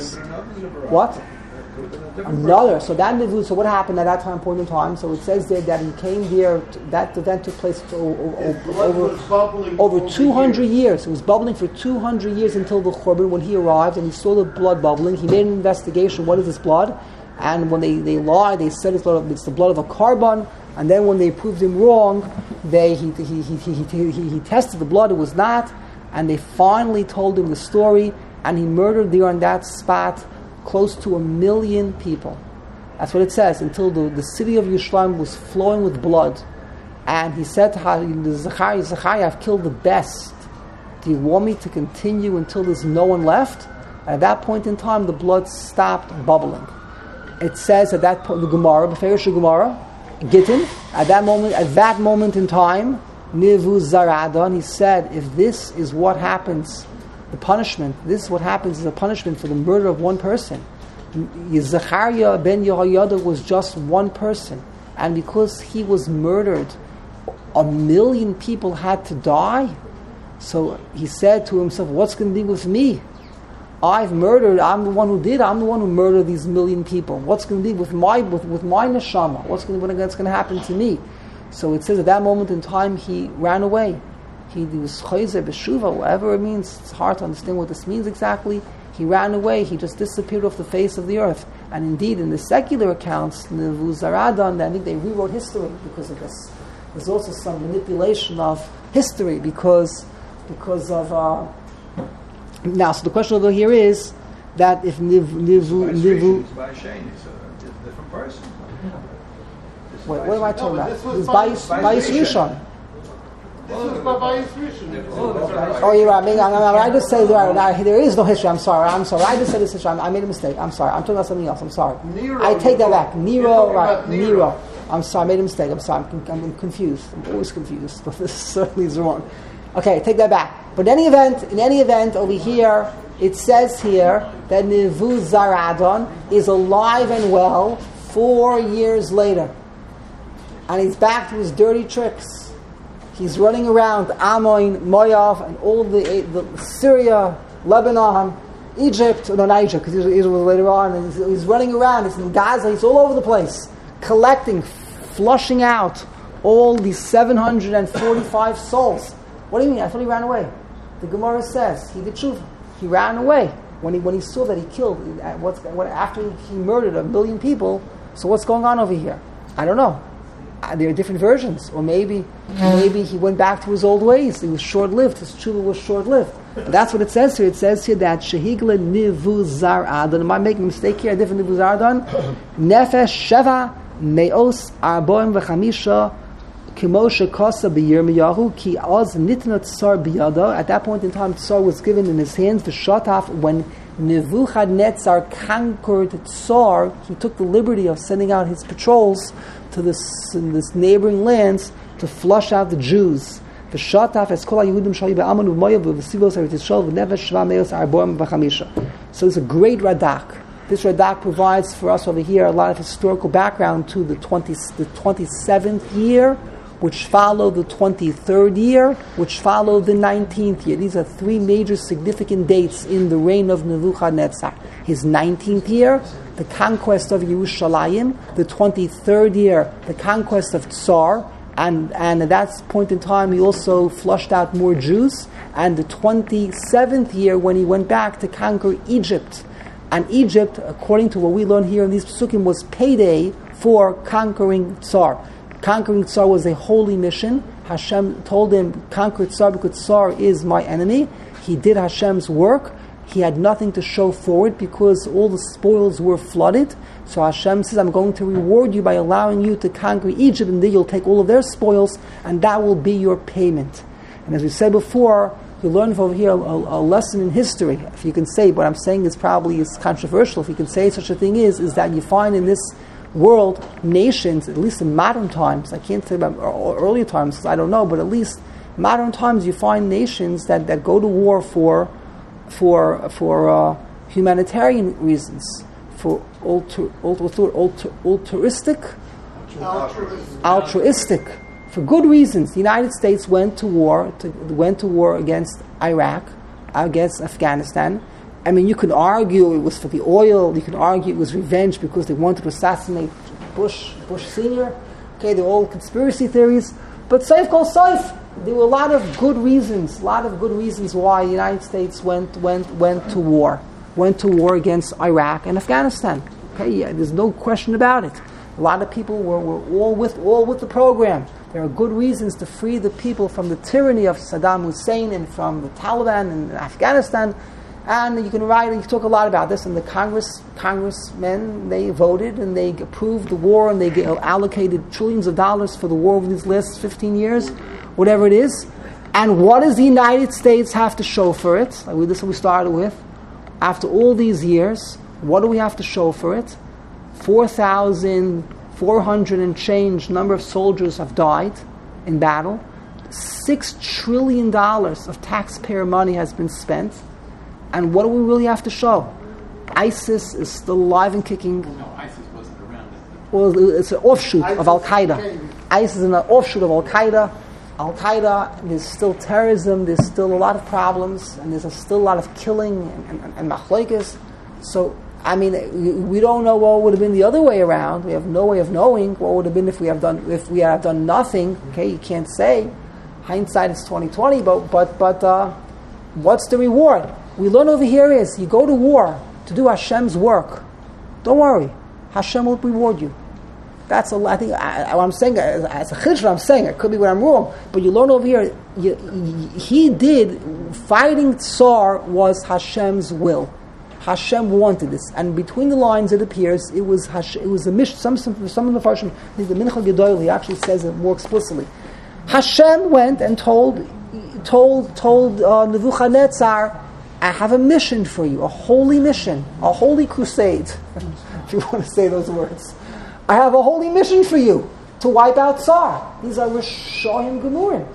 What? Another. So that Nivu. So what happened at that time point in time? So it says there that he came there. To, that event took place to, over over, over two hundred years. It was bubbling for two hundred years until the Churban, when he arrived and he saw the blood bubbling. He made an investigation. What is this blood? And when they, they lied, they said it's, blood, it's the blood of a carbon. And then when they proved him wrong, they he he, he, he, he, he he tested the blood, it was not, and they finally told him the story, and he murdered there on that spot close to a million people. That's what it says, until the, the city of Yerushalayim was flowing with blood. And he said to Zechariah, Zechariah, I've killed the best. Do you want me to continue until there's no one left? And at that point in time, the blood stopped bubbling. It says at that point, the Gemara, the Beferish Gemara, Gittin, at that moment, at that moment in time, Nivu Zaradan, he said, if this is what happens, the punishment, this is what happens as a punishment for the murder of one person. Zechariah ben Yehoyada was just one person, and because he was murdered, a million people had to die. So he said to himself, what's going to be with me? I've murdered, I'm the one who did, I'm the one who murdered these million people. What's going to be with my with, with my neshama? What's going to, what's going to happen to me? So it says at that moment in time, he ran away. He, he was chayzeh b'shuva, whatever it means. It's hard to understand what this means exactly. He ran away, he just disappeared off the face of the earth. And indeed, in the secular accounts, Nivu Zaradan, I think they rewrote history because of this. There's also some manipulation of history because, because of... Uh, Now, so the question over here is that if Niv, Nivu, Nivu... It's by Shane, it's a different person. Wait, what am I talking No, about? this was It's by- Bayis by Bayis Rishon. This was by Bayis Rishon. Oh, you're right. I, mean, I, I, I just say there, now, there is no history. I'm sorry. I'm sorry. I just said this history. I, I made a mistake. I'm sorry. I'm talking about something else. I'm sorry. Nero, I take that you're back. talking- Nero, you're talking right. about Nero. Nero. I'm sorry. I made a mistake. I'm sorry. I'm, I'm confused. I'm always confused. But this certainly is wrong. Okay, take that back. But in any event, in any event, over here, it says here that Nivu Zaradan is alive and well four years later. And he's back to his dirty tricks. He's running around Ammon, Moav, and all the, the Syria, Lebanon, Egypt, no, not Egypt, because Israel was later on. And he's, he's running around, he's in Gaza, he's all over the place, collecting, flushing out all these seven hundred forty-five souls. What do you mean? I thought he ran away. The Gemara says he did tshuva. He ran away when he when he saw that he killed. What's what after he murdered a million people? So what's going on over here? I don't know. Uh, there are different versions, or maybe maybe he went back to his old ways. He was short lived. His tshuva was short lived. But that's what it says here. It says here that shehigla nivu zar adon. Am I making a mistake here? A different nivu zar adon. Nefesh sheva meos arboim v'chamisha. At that point in time, Tsar was given in his hands. The Shataf, when Nebuchadnezzar conquered Tsar, he took the liberty of sending out his patrols to this, in this neighboring lands to flush out the Jews. The Shataf as kol Yehudim shali be'aman u'moyav v'sivos ha'ritzshol v'nefesh shva meos arboim v'chamisha. So it's a great Radak. This Radak provides for us over here a lot of historical background to the twenty, the twenty-seventh year, which followed the twenty-third year, which followed the nineteenth year. These are three major significant dates in the reign of Nebuchadnezzar. His nineteenth year, the conquest of Yerushalayim. The twenty-third year, the conquest of Tsar. And, and at that point in time, he also flushed out more Jews. And the twenty-seventh year, when he went back to conquer Egypt, and Egypt, according to what we learn here in these Pesukim, was payday for conquering Tsar. Conquering Tsar was a holy mission. Hashem told him, conquer Tsar because Tsar is my enemy. He did Hashem's work. He had nothing to show for it because all the spoils were flooded. So Hashem says, I'm going to reward you by allowing you to conquer Egypt, and then you'll take all of their spoils, and that will be your payment. And as we said before, you learn from over here a, a lesson in history, if you can say. What I'm saying is probably is controversial. If you can say such a thing is, is that you find in this world nations, at least in modern times, I can't say about earlier times because I don't know, but at least modern times you find nations that, that go to war for for for uh, humanitarian reasons, for alter, alter, alter, altruistic, Altruistic. altruistic, for good reasons. The United States went to war to, went to war against Iraq, against Afghanistan. I mean, you could argue it was for the oil. You could argue it was revenge because they wanted to assassinate Bush, Bush Senior. Okay, they're all conspiracy theories. But saif kol saif, there were a lot of good reasons, a lot of good reasons why the United States went went went to war, went to war against Iraq and Afghanistan. Okay, yeah, there's no question about it. A lot of people were, were all with all with the program. There are good reasons to free the people from the tyranny of Saddam Hussein and from the Taliban in Afghanistan. And you can write, you talk a lot about this, and the Congress, congressmen, they voted and they approved the war, and they get allocated trillions of dollars for the war over these last fifteen years, whatever it is. And what does the United States have to show for it? Like this is what we started with. After all these years, what do we have to show for it? four thousand four hundred and change number of soldiers have died in battle. Six trillion dollars of taxpayer money has been spent. And what do we really have to show? ISIS is still alive and kicking. No, ISIS wasn't around. Well, it's an offshoot of Al-Qaeda. ISIS is an offshoot of Al-Qaeda. Al-Qaeda, there's still terrorism, there's still a lot of problems, and there's a still a lot of killing and, and, and machlokes. So, I mean, we don't know what would have been the other way around. We have no way of knowing what would have been if we have done if we had done nothing. Okay, you can't say. Hindsight is twenty twenty, but but but uh, what's the reward? We learn over here is you go to war to do Hashem's work. Don't worry, Hashem will reward you. That's a. I think I, what I'm saying as a chiddush. I'm saying it could be where I'm wrong, but you learn over here. You, he did fighting Tsar was Hashem's will. Hashem wanted this, and between the lines it appears it was Hashem, it was a mish. Some some some of the Farshim, the Mincha Gedoyel, he actually says it more explicitly. Hashem went and told told told uh, Nebuchadnezzar, I have a mission for you, a holy mission, a holy crusade, if you want to say those words. I have a holy mission for you, to wipe out Tsar. These are Rishonim Gemurim.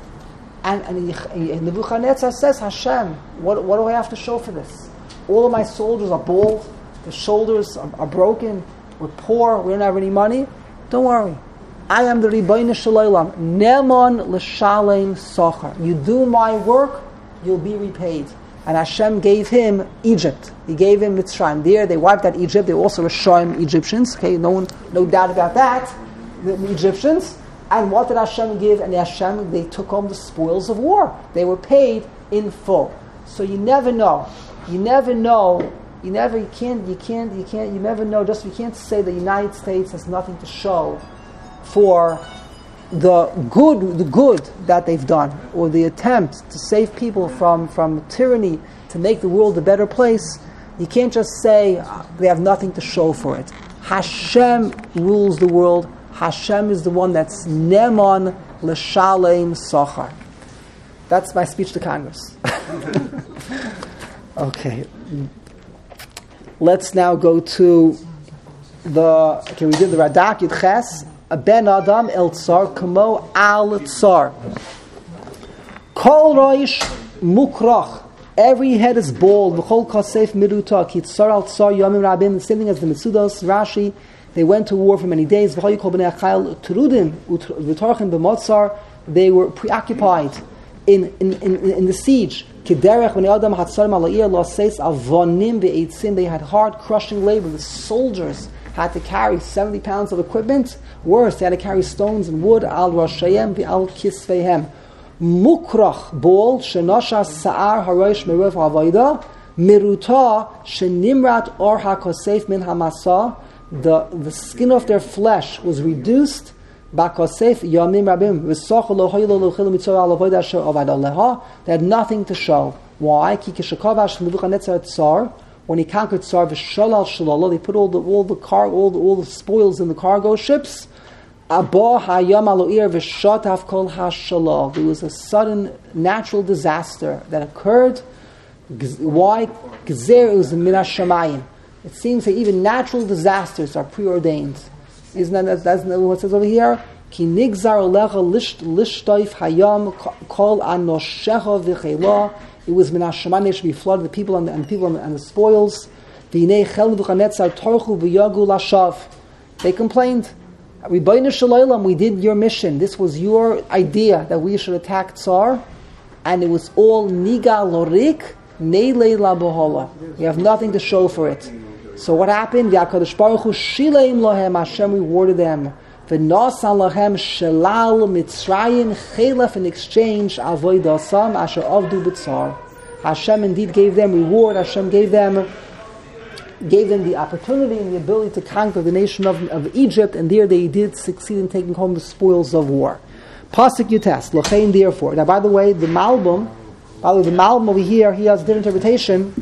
And, and, and Nebuchadnezzar says, Hashem, what, what do I have to show for this? All of my soldiers are bald, their shoulders are, are broken, we're poor, we don't have any money. Don't worry. I am the Ribono Shel Olam, Neman L'Shalem Sochar. You do my work, you'll be repaid. And Hashem gave him Egypt. He gave him Mitzrayim. There, they wiped out Egypt. They were also Rishonim Egyptians. Okay, no one, no doubt about that. The, the Egyptians. And what did Hashem give? And Hashem, they took home the spoils of war. They were paid in full. So you never know. You never know. You never. You can't. You can't. You can't. You never know. Just you can't say the United States has nothing to show for the good, the good that they've done, or the attempt to save people from, from tyranny, to make the world a better place. You can't just say uh, they have nothing to show for it. Hashem rules the world. Hashem is the one that's Neman L'Shalem Sochar. That's my speech to Congress. Okay. Let's now go to the, okay, we did the Radak Yud Ches. A ben Adam el Tsar kamo al Tsar. Kol roish mukrach. Every head is bald. V'chol kasef miruta ki Tsar al Tsar yomim rabim. The same thing as the Mitzudos, Rashi. They went to war for many days. V'chol yikol b'nei achayil terudim v'tarchin b'motzar. They were preoccupied in in, in, in the siege. Kiderech when Adam Hatzarim Alair Los Seis Avonim Be'etzim, they had hard crushing labor. The soldiers had to carry seventy pounds of equipment. Worse, they had to carry stones and wood. Al Roshayim Be'al Kisveihem. Mukrach Bol Shenosha Sa'ar Harosh Merev Havaida Miruta Shenimrat Or HaKosef Min Hamasa. The the skin of their flesh was reduced. Bakosef Yamim Rabim V'Soch Lo Haylo Lo Chil Mitzvah Al Avodah Asher Avad Aleha. They had nothing to show. Why? Ki Kishakavash Nebuchadnezzar Tsar. When he conquered Tsar V'Shalal Shalala, they put all the all the car all the all the spoils in the cargo ships. Abba Hayam Aloir V'Shatav Kol HaShalal. There was a sudden natural disaster that occurred. Why? Gzer, it was Min HaShamayim. It seems that even natural disasters are preordained. Isn't that that's what it says over here? Ki nigzar lecha lishtoif hayam kol anoshecha v'chela. It was min hashamayim, they should be flooded, the people and the, and the people and the, and the spoils. V'nei chel v'chanetzar torchu v'yagu lashav. They complained. Ribono shel olam, we did your mission. This was your idea that we should attack Tsar, and it was all niga lorik neilei la bohola. We have nothing to show for it. So what happened? Yakadosh Baruch Hu shileim lohem. Hashem rewarded them. V'nasan lohem shelal mitzrayim chelef, in exchange avoidasam asher avdu b'tzar. Hashem indeed gave them reward. Hashem gave them gave them the opportunity and the ability to conquer the nation of, of Egypt, and there they did succeed in taking home the spoils of war. Pasuk Yutes lochein, therefore. Now, by the way, the Malbim, by the way, the Malbim over here, he has a different interpretation,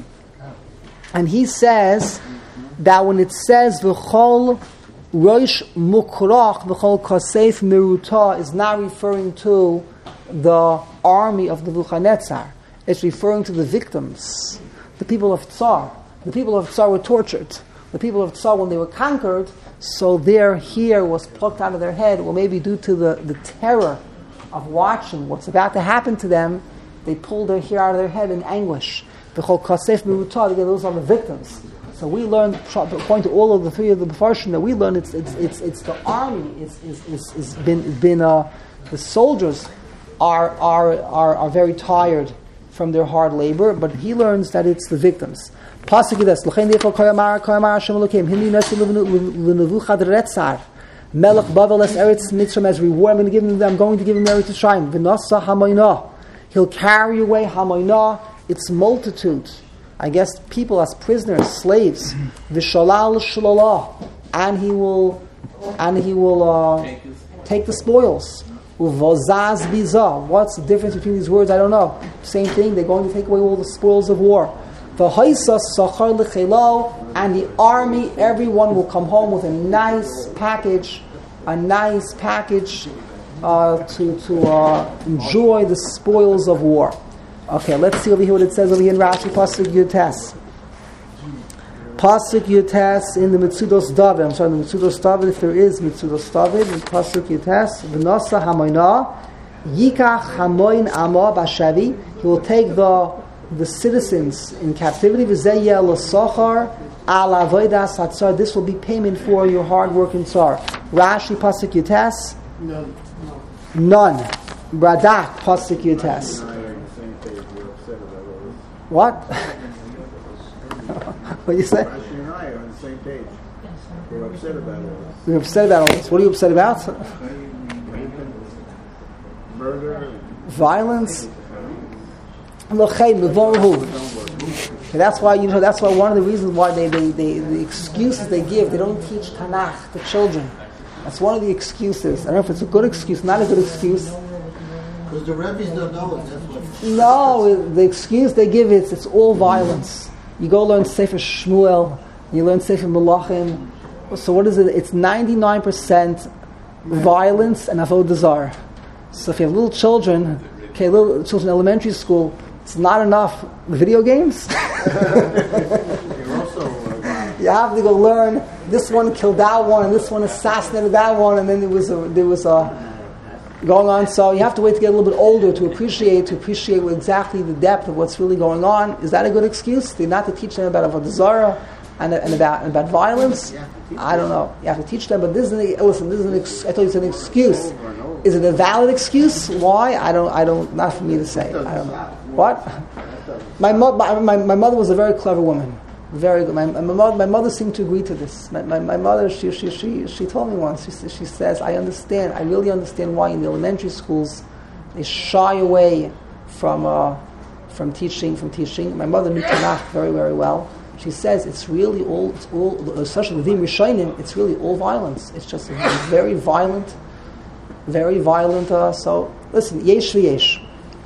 and he says that when it says v'chol roish mukrach v'chol kasef miruta is not referring to the army of Nebuchadnezzar. It's referring to the victims, the people of Tsar. The people of Tsar were tortured. The people of Tsar, when they were conquered, so their hair was plucked out of their head, or maybe due to the, the terror of watching what's about to happen to them, they pulled their hair out of their head in anguish. V'chol kasef miruta, those are the victims. So we learned, according to all of the three of the Mefarshim that we learned, it's it's it's, it's the army. It's it's, it's, it's been been uh, the soldiers are, are are are very tired from their hard labor, but he learns that it's the victims. Pasuk Yutes l'chein therefore koyamar koyamar Hashem Elokeim hini nasi l'Nebuchadnezzar melech Bavel es Eretz Mitzrayim as reward. I'm going to give him. I'm going to give him Eretz Mitzrayim. V'nasa hamoinah. He'll carry away hamoinah, its multitude. I guess people as prisoners, slaves, v'shalal shalala, and he will, and he will uh, take the spoils. Uvozaz biza. What's the difference between these words? I don't know. Same thing. They're going to take away all the spoils of war. V'haisa sachar l'chelo, and the army, everyone will come home with a nice package, a nice package uh, to to uh, enjoy the spoils of war. Okay, let's see over here what it says over here in Rashi, Pasuk Yutes. Pasuk Yutes in the Mitzudos David. I'm sorry, the Mitzudos David, if there is Mitzudos David, in Pasuk Yutes, V'nasa hamoinah, Yikach hamoin ama bashavi. He will take the the citizens in captivity. V'zeh yeh l'sochar al avodas hatzar. This will be payment for your hard work in Tsar. Rashi, Pasuk Yutes. None. None. Bradak, Pasuk Yutes. What? What do you say? Rashi and I are on the same page. We're upset about all this. You're upset about all this. What are you upset about? Murder. Violence. Okay, that's why you know. That's why one of the reasons why they, they, they the excuses they give. They don't teach Tanakh to children. That's one of the excuses. I don't know if it's a good excuse, not a good excuse. Because the rabbis don't know it. That's what. No, the excuse they give is it's all violence. You go learn Sefer Shmuel, you learn Sefer Melachim. So what is it? It's ninety-nine percent violence and avodah zarah. So if you have little children, okay, little children in elementary school, it's not enough video games. You have to go learn. This one killed that one, and this one assassinated that one, and then there was a there was a. going on, so you have to wait to get a little bit older to appreciate to appreciate exactly the depth of what's really going on. Is that a good excuse? They're not to teach them about avodah zarah and, and about and about violence. I don't know. You have to teach them, but this is an, listen. This is an ex, I told you it's an excuse. Is it a valid excuse? Why? I don't. I don't. Not for me to say. I don't know. What? My, mo- my, my, my mother was a very clever woman. Very good. My, my, mother, my mother seemed to agree to this. My, my, my mother, she, she, she, she told me once, she, she says, I understand, I really understand why in the elementary schools they shy away from uh, from teaching, from teaching. My mother knew Tanakh very, very well. She says it's really all, it's all, especially within Rishonim, it's really all violence. It's just very violent, very violent. Uh, so, listen, yesh v'yesh.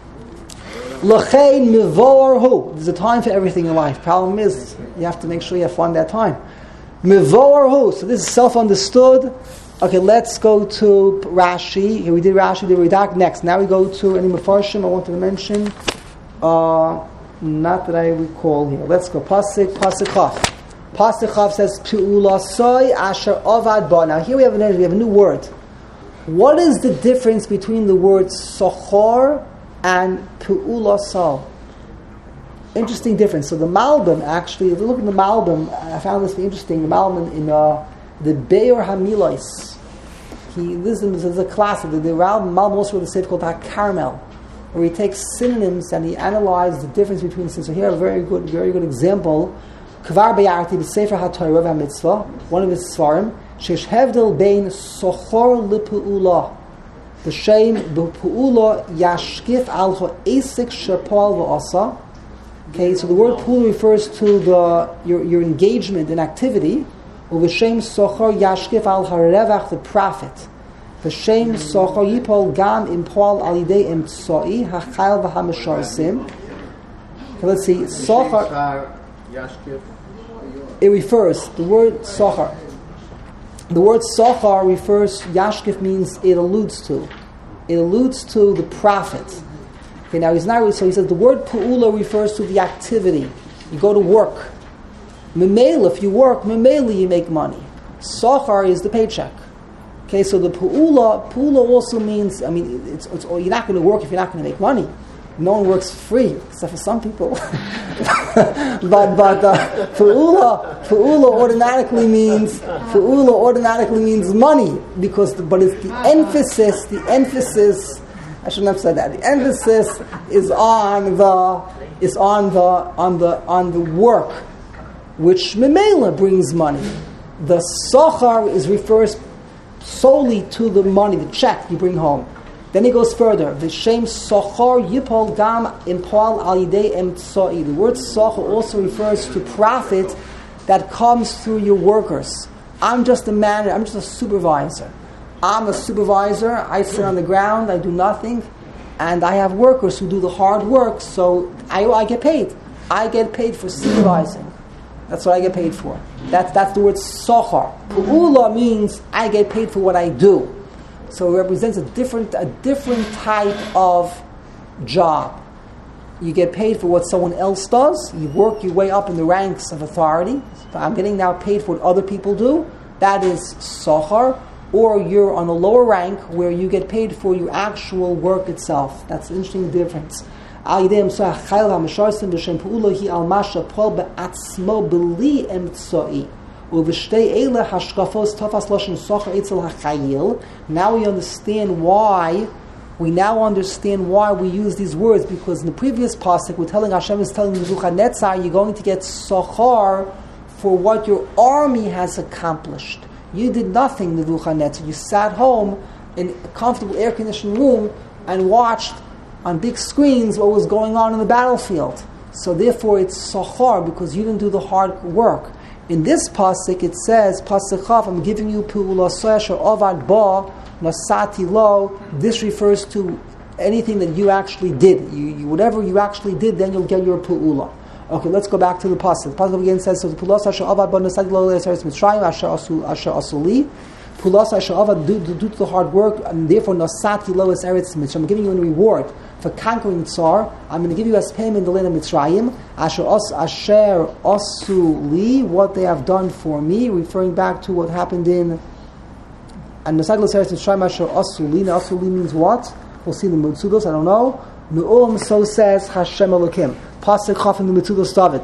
L'chein mivorhu. There's a time for everything in life. Problem is, you have to make sure you have fun that time. Mivorhu. So this is self-understood. Okay, let's go to Rashi. Here we did Rashi, we did Radak. Next, now we go to any Mefarshim I wanted to mention. Uh, not that I recall here. Let's go. Pasuk, Pasuk Chaf. Pasuk Chaf says, Pe'ulasoi asher avad ba. Now here we have, an, we have a new word. What is the difference between the word sochor and Pe'ulasol? Interesting difference. So the Malbim, actually, if you look at the Malbim, I found this interesting. The Malbim in uh, the Be'er HaMilos, he listens as a classic. The Malbim also wrote a sefer called HaKarmel, where he takes synonyms and he analyzes the difference between the synonyms. So here a very good, very good example. Kvar Beyarti, the Sefer HaTorah VaMitzvah, one of his svarim, Shesh Hevdel Bein Sochor Lipu'ula, the Shem Bepu'ula Yashkif Al Ha'esik Shepal V'asa. Okay, so the word Pu'ula refers to the your, your engagement in activity. Uv'shem Sochor Yashkif Al Harevach, the profit. V'shem Sochor Yipol Gam Impal Al Yidei Imtsoi Hachayil V'Hamesharsim. Okay, let's see. Sochor. It refers, the word Sochor. The word Sochor refers, Yashkif means it alludes to. It alludes to the profit. Okay, now he's not, so he says the word Pu'ula refers to the activity. You go to work. Memela, if you work, Memela you make money. Sochor is the paycheck. Okay, so the Pu'ula, Pu'ula also means, I mean, it's, it's, you're not going to work if you're not going to make money. No one works free, except for some people. but but uh, Pu'ula, Pu'ula automatically means Pu'ula automatically means money, because the, but it's the emphasis, the emphasis I shouldn't have said that. The emphasis is on the is on the on the on the work, which Memela brings money. The Sochar is refers solely to the money, the check you bring home. Then he goes further. V'shem sochar yipol gam impal al yidei emtsoi. The word sochar also refers to profit that comes through your workers. I'm just a manager. I'm just a supervisor. I'm a supervisor. I sit on the ground. I do nothing, and I have workers who do the hard work. So I, I get paid. I get paid for supervising. That's what I get paid for. That's that's the word sochar. Pu'ula means I get paid for what I do. So it represents a different a different type of job. You get paid for what someone else does. You work your way up in the ranks of authority. So I'm getting now paid for what other people do. That is sochar. Or you're on a lower rank where you get paid for your actual work itself. That's an interesting difference. Now we understand why we now understand why we use these words, because in the previous pasuk we're telling Hashem is telling Nebuchadnezzar, you're going to get sochar for what your army has accomplished. You did nothing, Nebuchadnezzar. You sat home in a comfortable air-conditioned room and watched on big screens what was going on in the battlefield. So therefore it's sochar because you didn't do the hard work. In this pasuk it says, pasuk Chaf, I'm giving you Pe'ulasoi asher avad ba nasati lo. This refers to anything that you actually did. You, you, whatever you actually did, then you'll get your Pe'ula. Okay, let's go back to the pasuk. The pasuk again says, so the Pe'ulasoi asher avad ba nasati lo le'eretz Mitzrayim asher asu asher asuli. Pe'ulasoi asher avad do do the hard work, and therefore nasati lo le'eretz Mitzrayim. I'm giving you a reward for conquering Tsar. I'm going to give you as payment in the land of Mitzrayim, asher os asher osu li, what they have done for me, referring back to what happened in and the Nasag L'Seretz Mitzrayim asher osu li. Now osu li means what? We'll see in the Mitzudos, I don't know. Nu'um, so says Hashem Elokim. Pasuk Chaf in the Mitzudos David.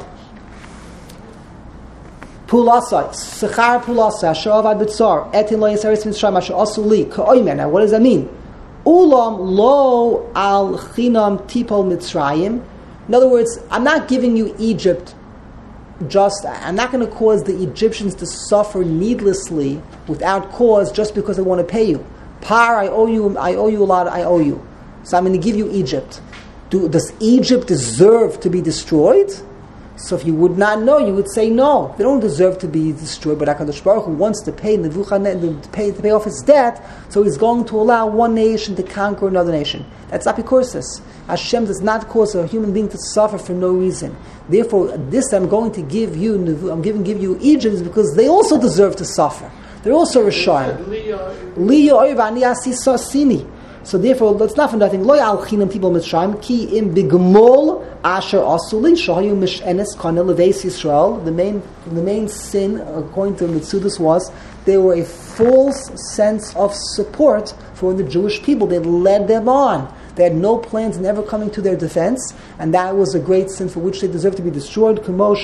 Pulasai, Sechar Pulasai, asher avad b'tzar, etin lo Yiseretz Mitzrayim asher osu li, ka'oimer. Now what does that mean? Ulam lo al chinam tipol Mitzrayim. In other words, I'm not giving you Egypt just, I'm not going to cause the Egyptians to suffer needlessly without cause just because I want to pay you. Par, I owe you, I owe you a lot, I owe you. So I'm going to give you Egypt. Do, does Egypt deserve to be destroyed? So if you would not know, you would say no. They don't deserve to be destroyed, but HaKadosh Baruch Hu wants to pay Nebuchadnezzar to pay, to pay off his debt, so he's going to allow one nation to conquer another nation. That's apikorsis. Hashem does not cause a human being to suffer for no reason. Therefore, this I'm going to give you, I'm giving give you Egypt is because they also deserve to suffer. They're also Rishayim. Liya oivani asisasini. So therefore, let's not for nothing. Lo yalchinam people Mitzrayim ki im bigmol asher asuli shahayu mishenes kana leveis Yisrael. The main, the main sin, according to Mitzudas, was they were a false sense of support for the Jewish people. They led them on. They had no plans in ever coming to their defense, and that was a great sin for which they deserve to be destroyed.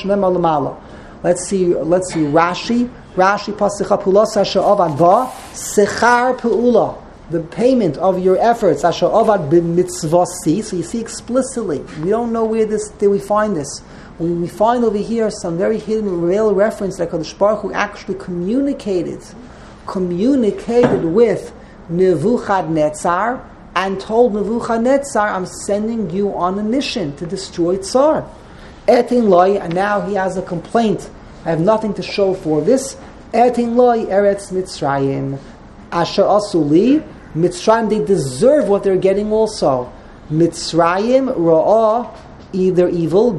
Let's see. Let's see. Rashi. Rashi pasicha pulos asher avad va sechar peula. The payment of your efforts, asher avad b'mitzvasi. So you see explicitly. We don't know where this. Did we find this? When we find over here some very hidden, real reference that Kadosh Baruch Hu actually communicated, communicated with Nebuchadnezzar. And told Nebuchadnezzar, I'm sending you on a mission to destroy Tsar. Etin loy, and now he has a complaint. I have nothing to show for this. Etin loy eretz Mitzrayim. Asher asuli, Mitzrayim, they deserve what they're getting also. Mitzrayim ra'ah, either evil,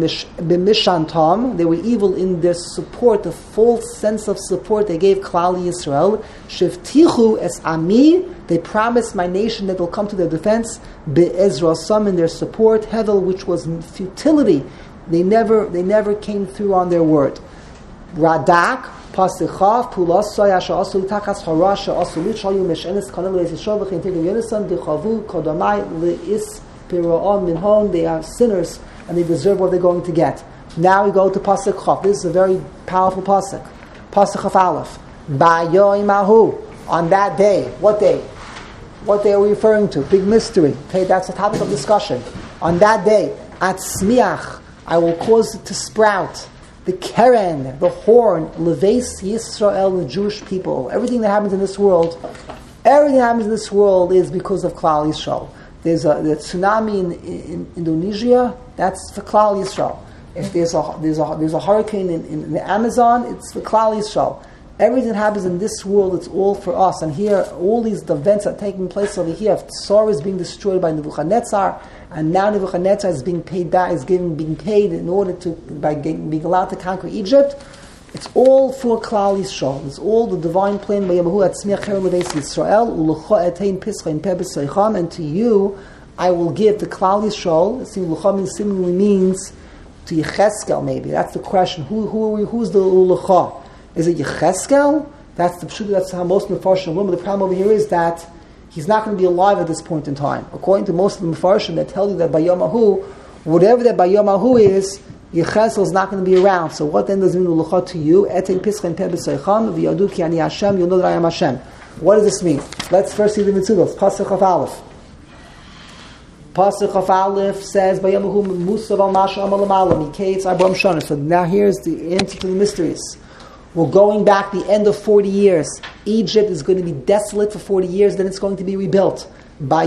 b'mishantam, they were evil in their support, the false sense of support they gave Klal Yisrael. Shivtichu es ami, they promised my nation that they'll come to their defense. Be'ezra some in their support. Hevel, which was futility. They never, they never came through on their word. Radak, Pasichav, Pulasay, Asha Asul Takas Harasha Asulit Shayu Meshenes Kanel Yisrael V'Chin Tegel Yonasan Dichavu Kodamai Le'is Pira'on Minhon. They are sinners and they deserve what they're going to get. Now we go to Pasuk Chav. This is a very powerful Pasuk. Pasuk Chav Aleph. Ba'yoy Mahu. On that day. What day? What day are we referring to? Big mystery. Okay, that's the topic of discussion. On that day, at Smiach, I will cause it to sprout. The Keren, the horn, Leveis Yisrael, the Jewish people. Everything that happens in this world, everything that happens in this world is because of Klal Yisrael. There's a the tsunami in, in Indonesia, that's for Klal Yisrael. If there's a there's a there's a hurricane in, in the Amazon, it's for Klal Yisrael. Everything that happens in this world, it's all for us. And here, all these events are taking place over here. Tsar is being destroyed by Nebuchadnezzar, and now Nebuchadnezzar is being paid. That is getting being paid in order to by getting, being allowed to conquer Egypt. It's all for Klal Yisrael. It's all the divine plan. And to you, I will give the Klal Yisrael. Similarly means to Yecheskel. Maybe that's the question. Who who who's the Ulucha? Is it Yecheskel? That's the that's how most Mefarshim will. But the problem over here is that he's not going to be alive at this point in time. According to most of the Mefarshim, that tell you that by Yom Hahu, whatever that by Yom Hahu is, Yecheskel is not going to be around. So what then does it mean Ulucha to you? Etin Pischem Peh B'Seicham V'Yadu Ki Ani Hashem. You'll know that I am Hashem. What does this mean? Let's first see the Mitzudos. Pasuk of Aleph. Pasuk of Aleph says by Yom Hahu Musav Al Masha Amal Amalam Yikeitz Arbam Shana. So now here's the answer to the mysteries. We're going back the end of forty years. Egypt is going to be desolate for forty years, then it's going to be rebuilt. So,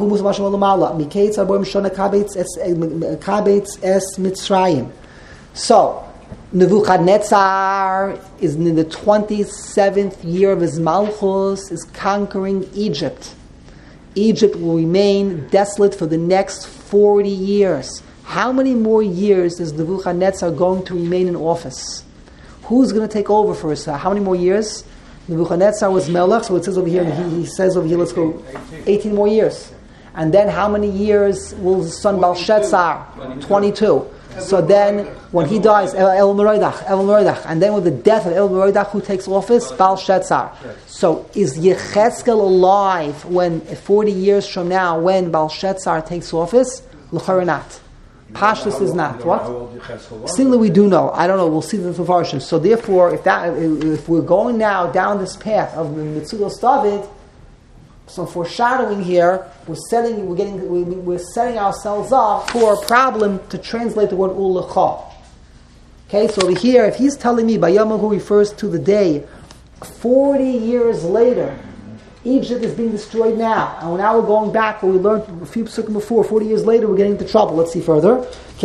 Nebuchadnezzar is in the twenty-seventh year of his Malchus, is conquering Egypt. Egypt will remain desolate for the next forty years. How many more years is Nebuchadnezzar going to remain in office? Who's going to take over for us? How many more years? Nebuchadnezzar was Melech, so it says over here, he, he says over here, let's go, eighteen more years. And then how many years will his son Belshazzar? twenty-two. So then, when he dies, El Merodach, El Merodach, and then with the death of El Merodach, who takes office? Belshazzar. So is Yecheskel alive when, forty years from now, when Belshazzar takes office? L'chara not. Pashtus is not. What? Similarly, we do know. I don't know. We'll see the Mefarshim. So therefore, if that, if we're going now down this path of the Mitzudos David, So foreshadowing here, we're setting, we're getting, we, we're setting ourselves up for a problem to translate the word ulecha. Okay, so over here, if he's telling me Bayamahu refers to the day forty years later, Egypt is being destroyed now, and now we're going back. What we learned a few psukim before. Forty years later, we're getting into trouble. Let's see further.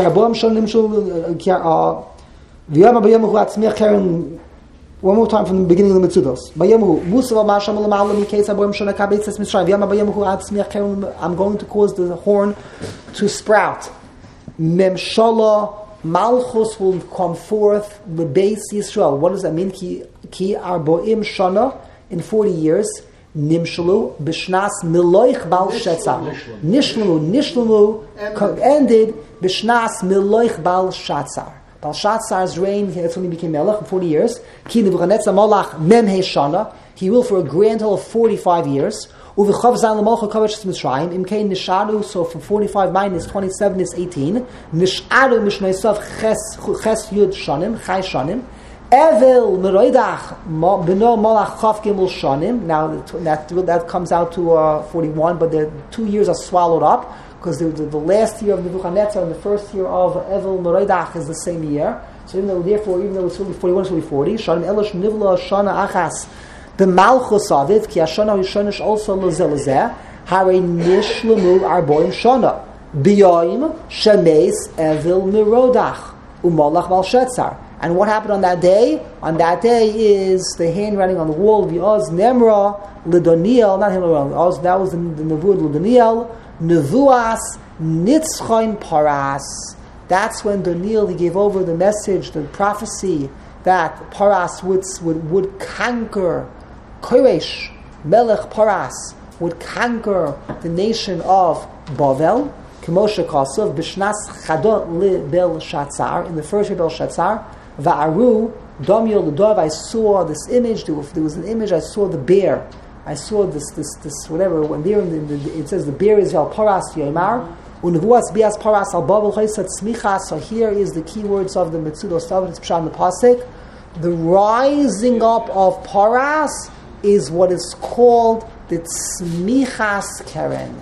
One more time from the beginning of the Mitzudos. I'm going to cause the horn to sprout. Memshala Malchus will come forth. The base Yisrael. What does that mean? Ki ki arboim shana, in forty years. Nimshalu b'shnas miloich bal shetzar. Nishlamu nishlamu ended b'shnas miloich bal shatzar. Belshazzar's reign, that's when he became Melech, for forty years. Ki Nebuchadnezzar Malach Mem Shana. He ruled for a grand total of forty-five years. Uvichav Zan L'Malcha Kavach Mitzrayim. Imkein Nishadu, so from forty-five minus twenty-seven is eighteen. Nishadu Mishnaisav Ches Yud Shanim, Chai Shanim. Evel Meroidach Beno Malach Chav Gimel Shanim. Now that, that comes out to uh, forty-one, but the two years are swallowed up. Because the, the, the last year of Nebuchadnezzar and the first year of Evel Meroidach is the same year. So even though, therefore, even though it's really forty-one, it's really forty. Shanim Elosh Nivla Shana Achas the Malchus Avit Ki Hashana Rishonish also Lozeh Lozeh Hare Nishlemu Arboim Shana B'yoim Shemeis Evel Meroidach Umalach Balshetzar. And what happened on that day? On that day is the handwriting on the wall of Oz Nemra Lidoniel, not him, Oz, that was the, the Nebuah Lidoniel. Nevuas Nitzchain Paras. That's when Daniel, he gave over the message, the prophecy that Paras would would, would conquer, Koresh, Melech Paras, would conquer the nation of Bavel, Kemoshe Kosov, Bishnas Chadot Li Bel Shatzar, in the first year Bel Shatzar, Va'aru, Damiel the Dov, I saw this image, there was an image, I saw the bear. I saw this, this, this, whatever. When there, in the, the, it says the bear is Yal Paras Yoimar. Unevuas Bias Paras Al Babel Chaysat Smicha. So here is the key words of the Mitzudos Tav. It's Pshat in the Pasuk. The rising up of Paras is what is called the Tzmichas Keren.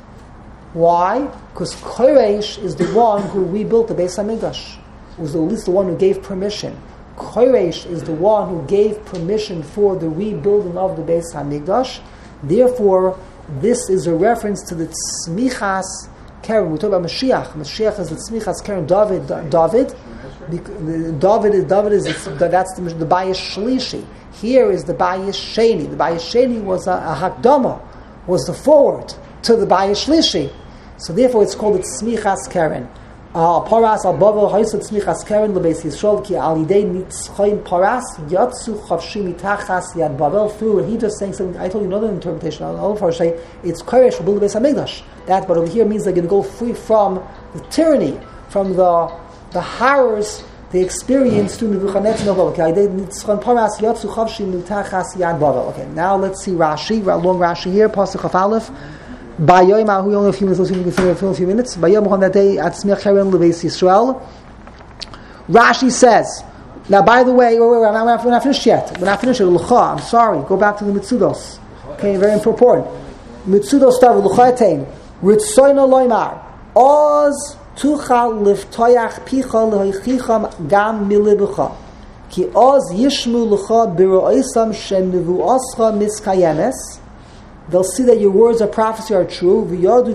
Why? Because Koresh is the one who rebuilt the Beis Hamikdash. Was at least the one who gave permission. Koresh is the one who gave permission for the rebuilding of the Beis Hamikdash. Therefore, this is a reference to the Tzmichas Keren. We talk about Mashiach. Mashiach is the Tzmichas Keren. David, David, David, David is that's the, the Bayis Shlishi. Here is the Bayis Sheni. The Bayis Sheni was a, a Hakdama, was the forward to the Bayis Shlishi. So therefore, it's called the Tzmichas Keren. Paras al Bavel Haysat Smichas Keren LeBeis Yisrael Ki Al Yidei Nitzchaim Paras Yatsu Chavshi Mitachas Yad Bavel through, and he just saying something. I told you another interpretation. I'll first say it's Koresh will build the Beis Hamikdash. That, but over here means they're going to go free from the tyranny, from the the horrors they experienced to Nebuchadnezzar. Okay, Nitzchaim Paras Yatsu Chavshi Mitachas Yad Bavel. Okay, now let's see Rashi. Long Rashi here. Pasuk Chaf Aleph. Bayom Ahu, only a few minutes, let's see if we can finish a few minutes. Bayom on that day at Tzmiach Keren LeBeis Yisrael. Rashi says, now by the way, wait, wait, wait, we're not, we're not finished yet. We're not finished yet. L'cha, I'm sorry. Go back to the Mitzudos. Okay, very important. Mitzudos Tav, L'cha Etein. Ritzoyna Loimar. Oz Tuchal Liftoyach Picha Lehoichicham Gam Milibucha. Ki Oz Yishmu L'cha Biro'isam Shem Nevu'oscha Miskayemes. They'll see that your words of prophecy are true.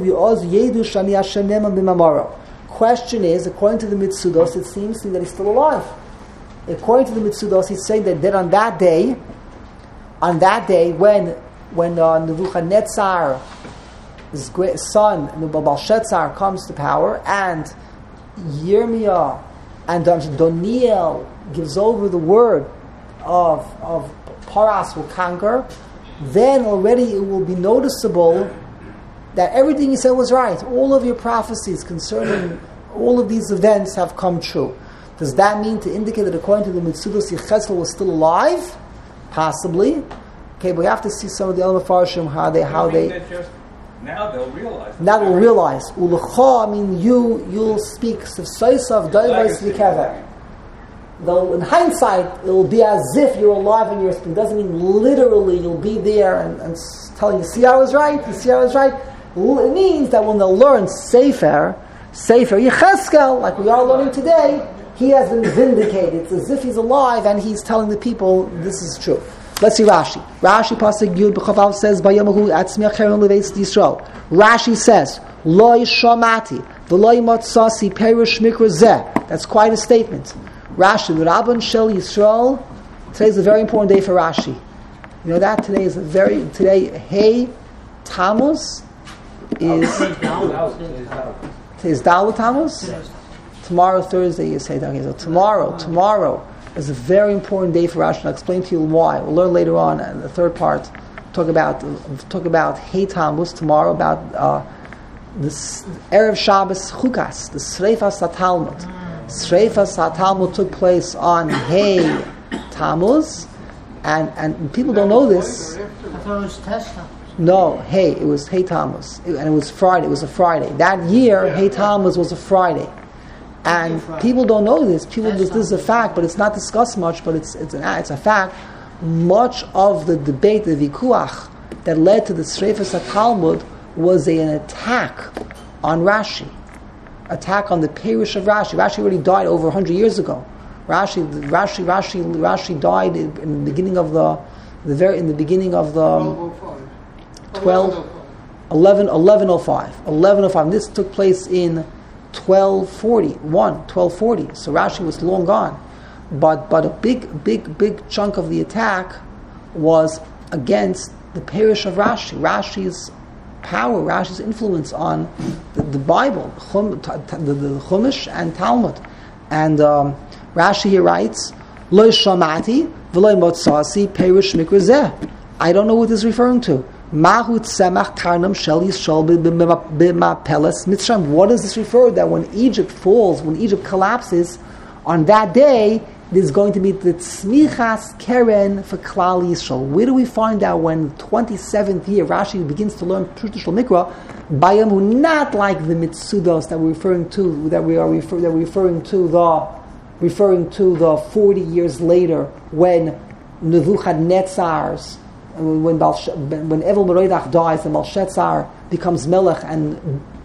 Question is, according to the Mitzudos, it seems to me that he's still alive. According to the Mitzudos, he's saying that, that on that day, on that day, when when uh, Nebuchadnezzar, his great son, Belshazzar, comes to power, and Yirmiyah and Daniel gives over the word of of Paras will conquer, then already it will be noticeable that everything you said was right. All of your prophecies concerning all of these events have come true. Does that mean to indicate that according to the Mitzudos, Yechezkel was still alive? Possibly. Okay, but we have to see some of the other Farshim, how they... how they. Just, now they'll realize. Now they'll realize. Ulecha, I mean, you, you'll speak. Sifsaisav, Daivais, Vikever. though in hindsight, it will be as if you're alive and you're speaking. It doesn't mean literally you'll be there and, and telling you, see I was right, you see I was right. It means that when they'll learn Sefer, Sefer Yecheskel, like we are learning today, he has been vindicated. It's as if he's alive and he's telling the people this is true. Let's see Rashi. Rashi Pasuk Yud B'Chavav says, "Vayamahu atzmi acheren leveis Yisrael." Rashi says, "Lo yishamati v'lo yimatzasi perish mikra zeh." That's quite a statement. Rashi, Rabban Shel Yisrael. Today's a very important day for Rashi. You know that today is a very today. Hey, Tammuz is today's Dalet Tammuz. Tomorrow, Thursday, is Hey Tammuz. So tomorrow, tomorrow is a very important day for Rashi. I'll explain to you why. We'll learn later on in the third part. Talk about talk about Hey Tammuz tomorrow, about uh, this Erev Shabbos Chukas, the Sreifas HaTalmud. Sreifas HaTalmud took place on Hey Tammuz, and and people don't know this. I thought it was Test Tammuz. No, Hey, it was Hey Tammuz, it, and it was Friday. It was a Friday. That year, Hey Tammuz was a Friday. And people don't know this. People, this, this is a fact, but it's not discussed much. But it's it's an it's a fact. Much of the debate, the vikuach, that led to the Sreifas HaTalmud was a, an attack on Rashi, attack on the Perush of Rashi. Rashi already died over a hundred years ago. Rashi, Rashi, Rashi, Rashi died in, in the beginning of the the very in the beginning of the twelve, eleven, eleven oh five, eleven oh five. This took place in twelve forty-one, twelve forty. So Rashi was long gone. But but a big, big, big chunk of the attack was against the parish of Rashi. Rashi's power, Rashi's influence on the, the Bible, Chum, t- t- the, the Chumash and Talmud. And um, Rashi here writes, Lo shamati v'lo motzasi parish mikra zeh. I don't know what this is referring to. Mahut semach karnam shel yisrael b'mapeles mitzrayim. What does this refer to? That when Egypt falls, when Egypt collapses, on that day there's going to be the tzmichas keren for Klal Yisrael. Where do we find out when the twenty-seventh year Rashi begins to learn Pshuto Shel Mikra? Bayamu, not like the mitzudos that we're referring to, that we are refer, that we're referring to the referring to the forty years later when Nebuchadnezzar's When Balsh- when Evel Merodach dies and Belshazzar becomes Melech and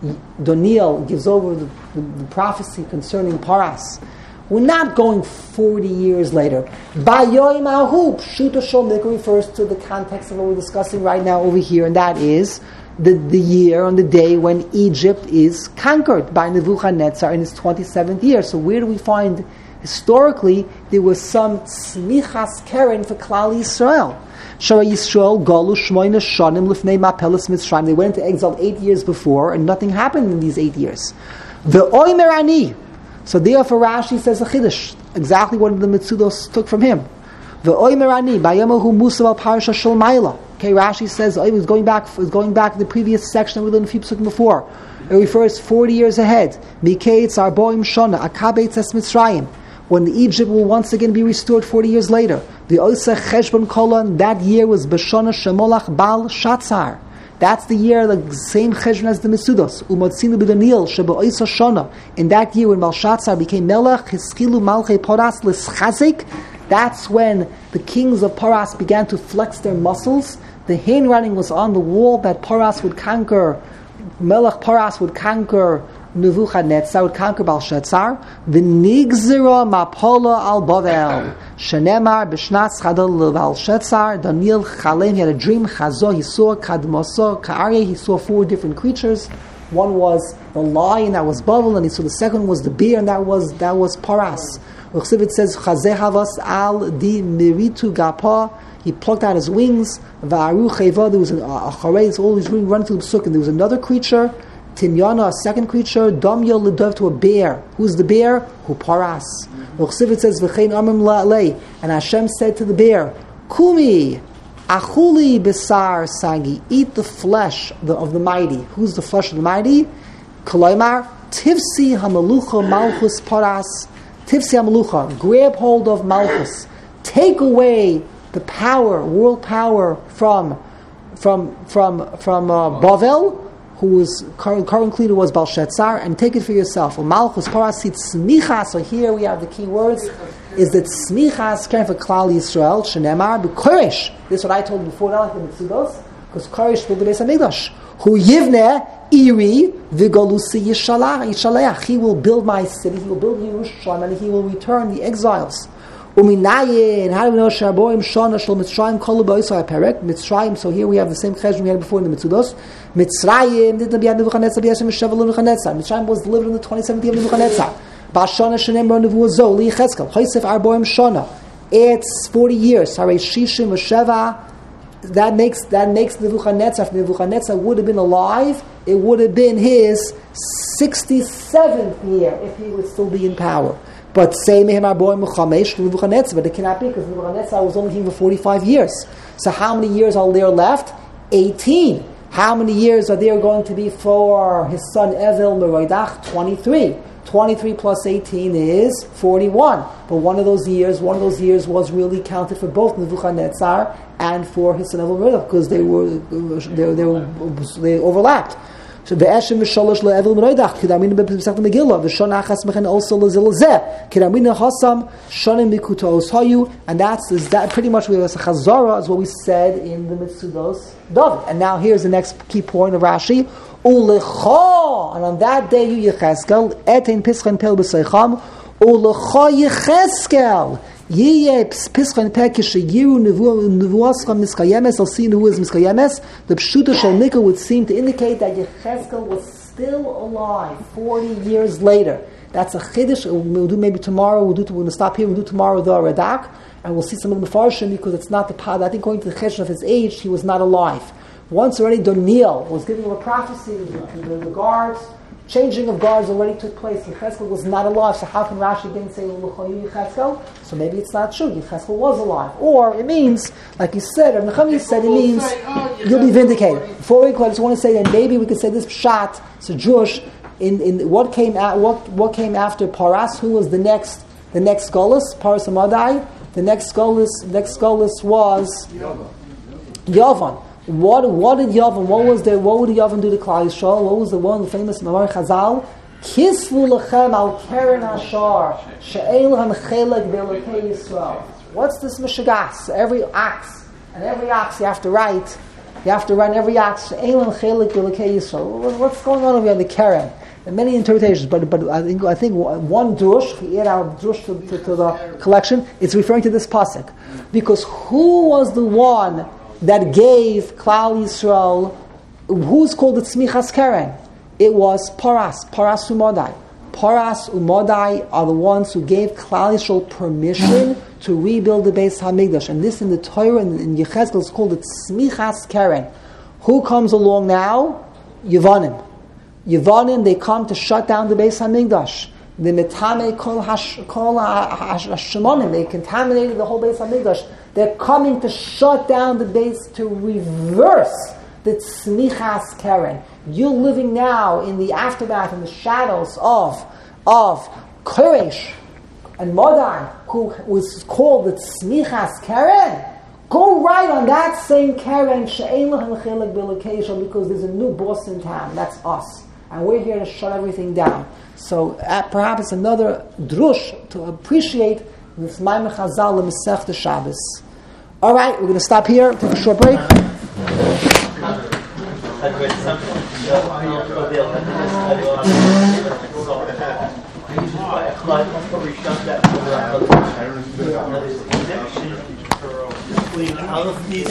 Daniel gives over the, the, the prophecy concerning Paras, we're not going forty years later. Bayoim Ahu, Pshuto Shel Mikra refers to the context of what we're discussing right now over here, and that is the, the year on the day when Egypt is conquered by Nebuchadnezzar in his twenty-seventh year. So where do we find, historically, there was some tzmichas keren for Klal Yisrael? Shara Yisrael galu shmoina shanim lifnei mapeles mitzrayim. They went into exile eight years before, and nothing happened in these eight years. The oimer ani. So therefore, Rashi says a chiddush, exactly what the Mitzudos took from him. The oimer ani bayamahu musav al parasha shel Maila. Okay, Rashi says it was going back. Was going back to the previous section that we learned a few psukim before. It refers forty years ahead. Mikeitz arboim shana akabetz es Mitzrayim. When Egypt will once again be restored forty years later. The Oseh Cheshbon Kolon, that year was Bashana Shemolach Bal Shatzar. That's the year, the same Cheshbon as the Mitzudos. Umotzinu b'Daniel Sheba Oseh Shana. In that year when Belshazzar became Melech, Hiskilu Malchei Paras L'Schazik, that's when the kings of Paras began to flex their muscles. The handwriting was on the wall that Paras would conquer, Melech Paras would conquer Nebuchadnezzar, would conquer Belshazzar. The Nigzira Mapola al Bavel. Shenemar B'Shnat Chadal Belshazzar. Daniel Chalem, he had a dream. Chazo, he saw Kadmoso, Ka'arye, he saw four different creatures. One was the lion, that was Bavel, and he saw the second was the bear, and that was that was Paras. It says Chazeh Havas al Di Miritu Gapa. He plucked out his wings. Va'aru Cheva, there was a Acharei, all these running through the Pesuk, and there was another creature. Tinyana, a second creature. Damya L'Dov, to a bear. Who's the bear? Who Paras. It says V'chein Amim La'alei, and Hashem said to the bear, Kumi, Achuli Besar Sagi, eat the flesh of the mighty. Who's the flesh of the mighty? Kolaymar, Tifsi Hamalucha Malchus Paras. Tifsi Hamalucha, grab hold of Malchus. Take away the power, world power from from from from uh, Bavel, who was current, current leader was Belshazzar, and take it for yourself. Malchus Parasit Smicha. So here we have the key words. is that smichas keren for Klal Yisrael shenemar b'koresh. This is what I told you before, not like the Mitzudos, because koresh built the Beis Hamikdash. Hu yivneh iri v'golusi yishalach. He will build my city. He will build Yerushalayim, and he will return the exiles. Uminayin, how do we know Shaboim Shana Shal Mitzrayim Kolu Ba'isai Perek Mitzrayim? So here we have the same cheshbon we had before in the Mitzudos. Mitzrayim didn't be Nebuchadnezzar b'yashem Shevel Nebuchadnezzar. Mitzrayim was delivered on the twenty-seventh year of Nebuchadnezzar. Ba'Shana Shenem Bar Nevuah Zo Li Cheskel Chosef Arboim Shana. It's forty years. Harei Shishim V'Sheva. That makes that makes Nebuchadnezzar. If Nebuchadnezzar would have been alive, it would have been his sixty-seventh year if he would still be in power. But say Mehemar Boy Mechamesh Nebuchadnezzar, but it cannot be because Nebuchadnezzar was only king for forty-five years. So how many years are there left? Eighteen. How many years are there going to be for his son Evil Meroidach? Twenty-three. Twenty-three plus eighteen is forty-one. But one of those years, one of those years was really counted for both Nebuchadnezzar and for his son Evil Meroidach because they were they, they, were, they overlapped. So the Eshem v'shalosh le'evil meroidach kidamin b'pesach Megillah v'shon achas mechen also lezilazeh kidamin hasam shonim mikutos hayu, and that's is that pretty much we have a chazara is what we said in the Mitzudos David. And now here's the next key point of Rashi. Ulecha, and on that day you Yecheskel etein pischan pel b'seicham ulecha Yecheskel. Yiye pischan pekish yiru nevuascham miskayemes. I'll see who is miskayemes. The pshuta shel Mikah would seem to indicate that Yecheskel was still alive forty years later. That's a chiddush. We'll do maybe tomorrow. We'll do. We're going to stop here. We'll do tomorrow the Radak, and we'll see some of the Mefarshim because it's not the pad. I think going to the chiddush of his age, he was not alive. Once already, Doniel was giving him a prophecy. The, the guards. Changing of guards already took place. Yecheskel was not alive, so how can Rashi then say L'choyu Yecheskel? So maybe it's not true. Yecheskel was alive, or it means, like you said, or Nechemia said, it means you'll be vindicated. Before we go, I just want to say that maybe we could say this pshat. So Jewish, in, in what came at what what came after Paras? Who was the next the next Golus? Paras Amadai. The next Golus next Golus was Yavan. What what did Yavan? What was there? What would Yavan do to Klal Yisrael? What was the one the famous Mamar Chazal? Kisvu lechem al keren hashar she'el lahem chelek be'elokei Yisrael. What's this mishagas? Every ox and every ox you have to write. You have to run every ox she'el lahem chelek be'elokei Yisrael. What's going on over here in the keren? There are many interpretations, but but I think I think one drush, if we add our drush to, to, to the collection, it's referring to this pasuk because who was the one that gave Klal Yisrael, who's called the Tzmichas Keren? It was Paras, Paras Umodai. Paras Umodai are the ones who gave Klal Yisrael permission to rebuild the Beis Hamikdash. And this in the Torah and in Yechezkel is called the Tzmichas Keren. Who comes along now? Yevanim. Yevanim, they come to shut down the Beis Hamikdash. The Metame Kol Hashimonim, they contaminated the whole Beis Hamikdash. They're coming to shut down the base, to reverse the Tzmichas Keren. You're living now in the aftermath, in the shadows of of Koresh and Modai, who was called the Tzmichas Keren. Go right on that same Keren, She'ein lahem chelek be'elokei Yisrael, because there's a new boss in town. That's us. And we're here to shut everything down. So uh, perhaps another drush to appreciate this Maimon Chazal the Masechta Shabbos. All right, we're going to stop here. Take a short break. Between all of these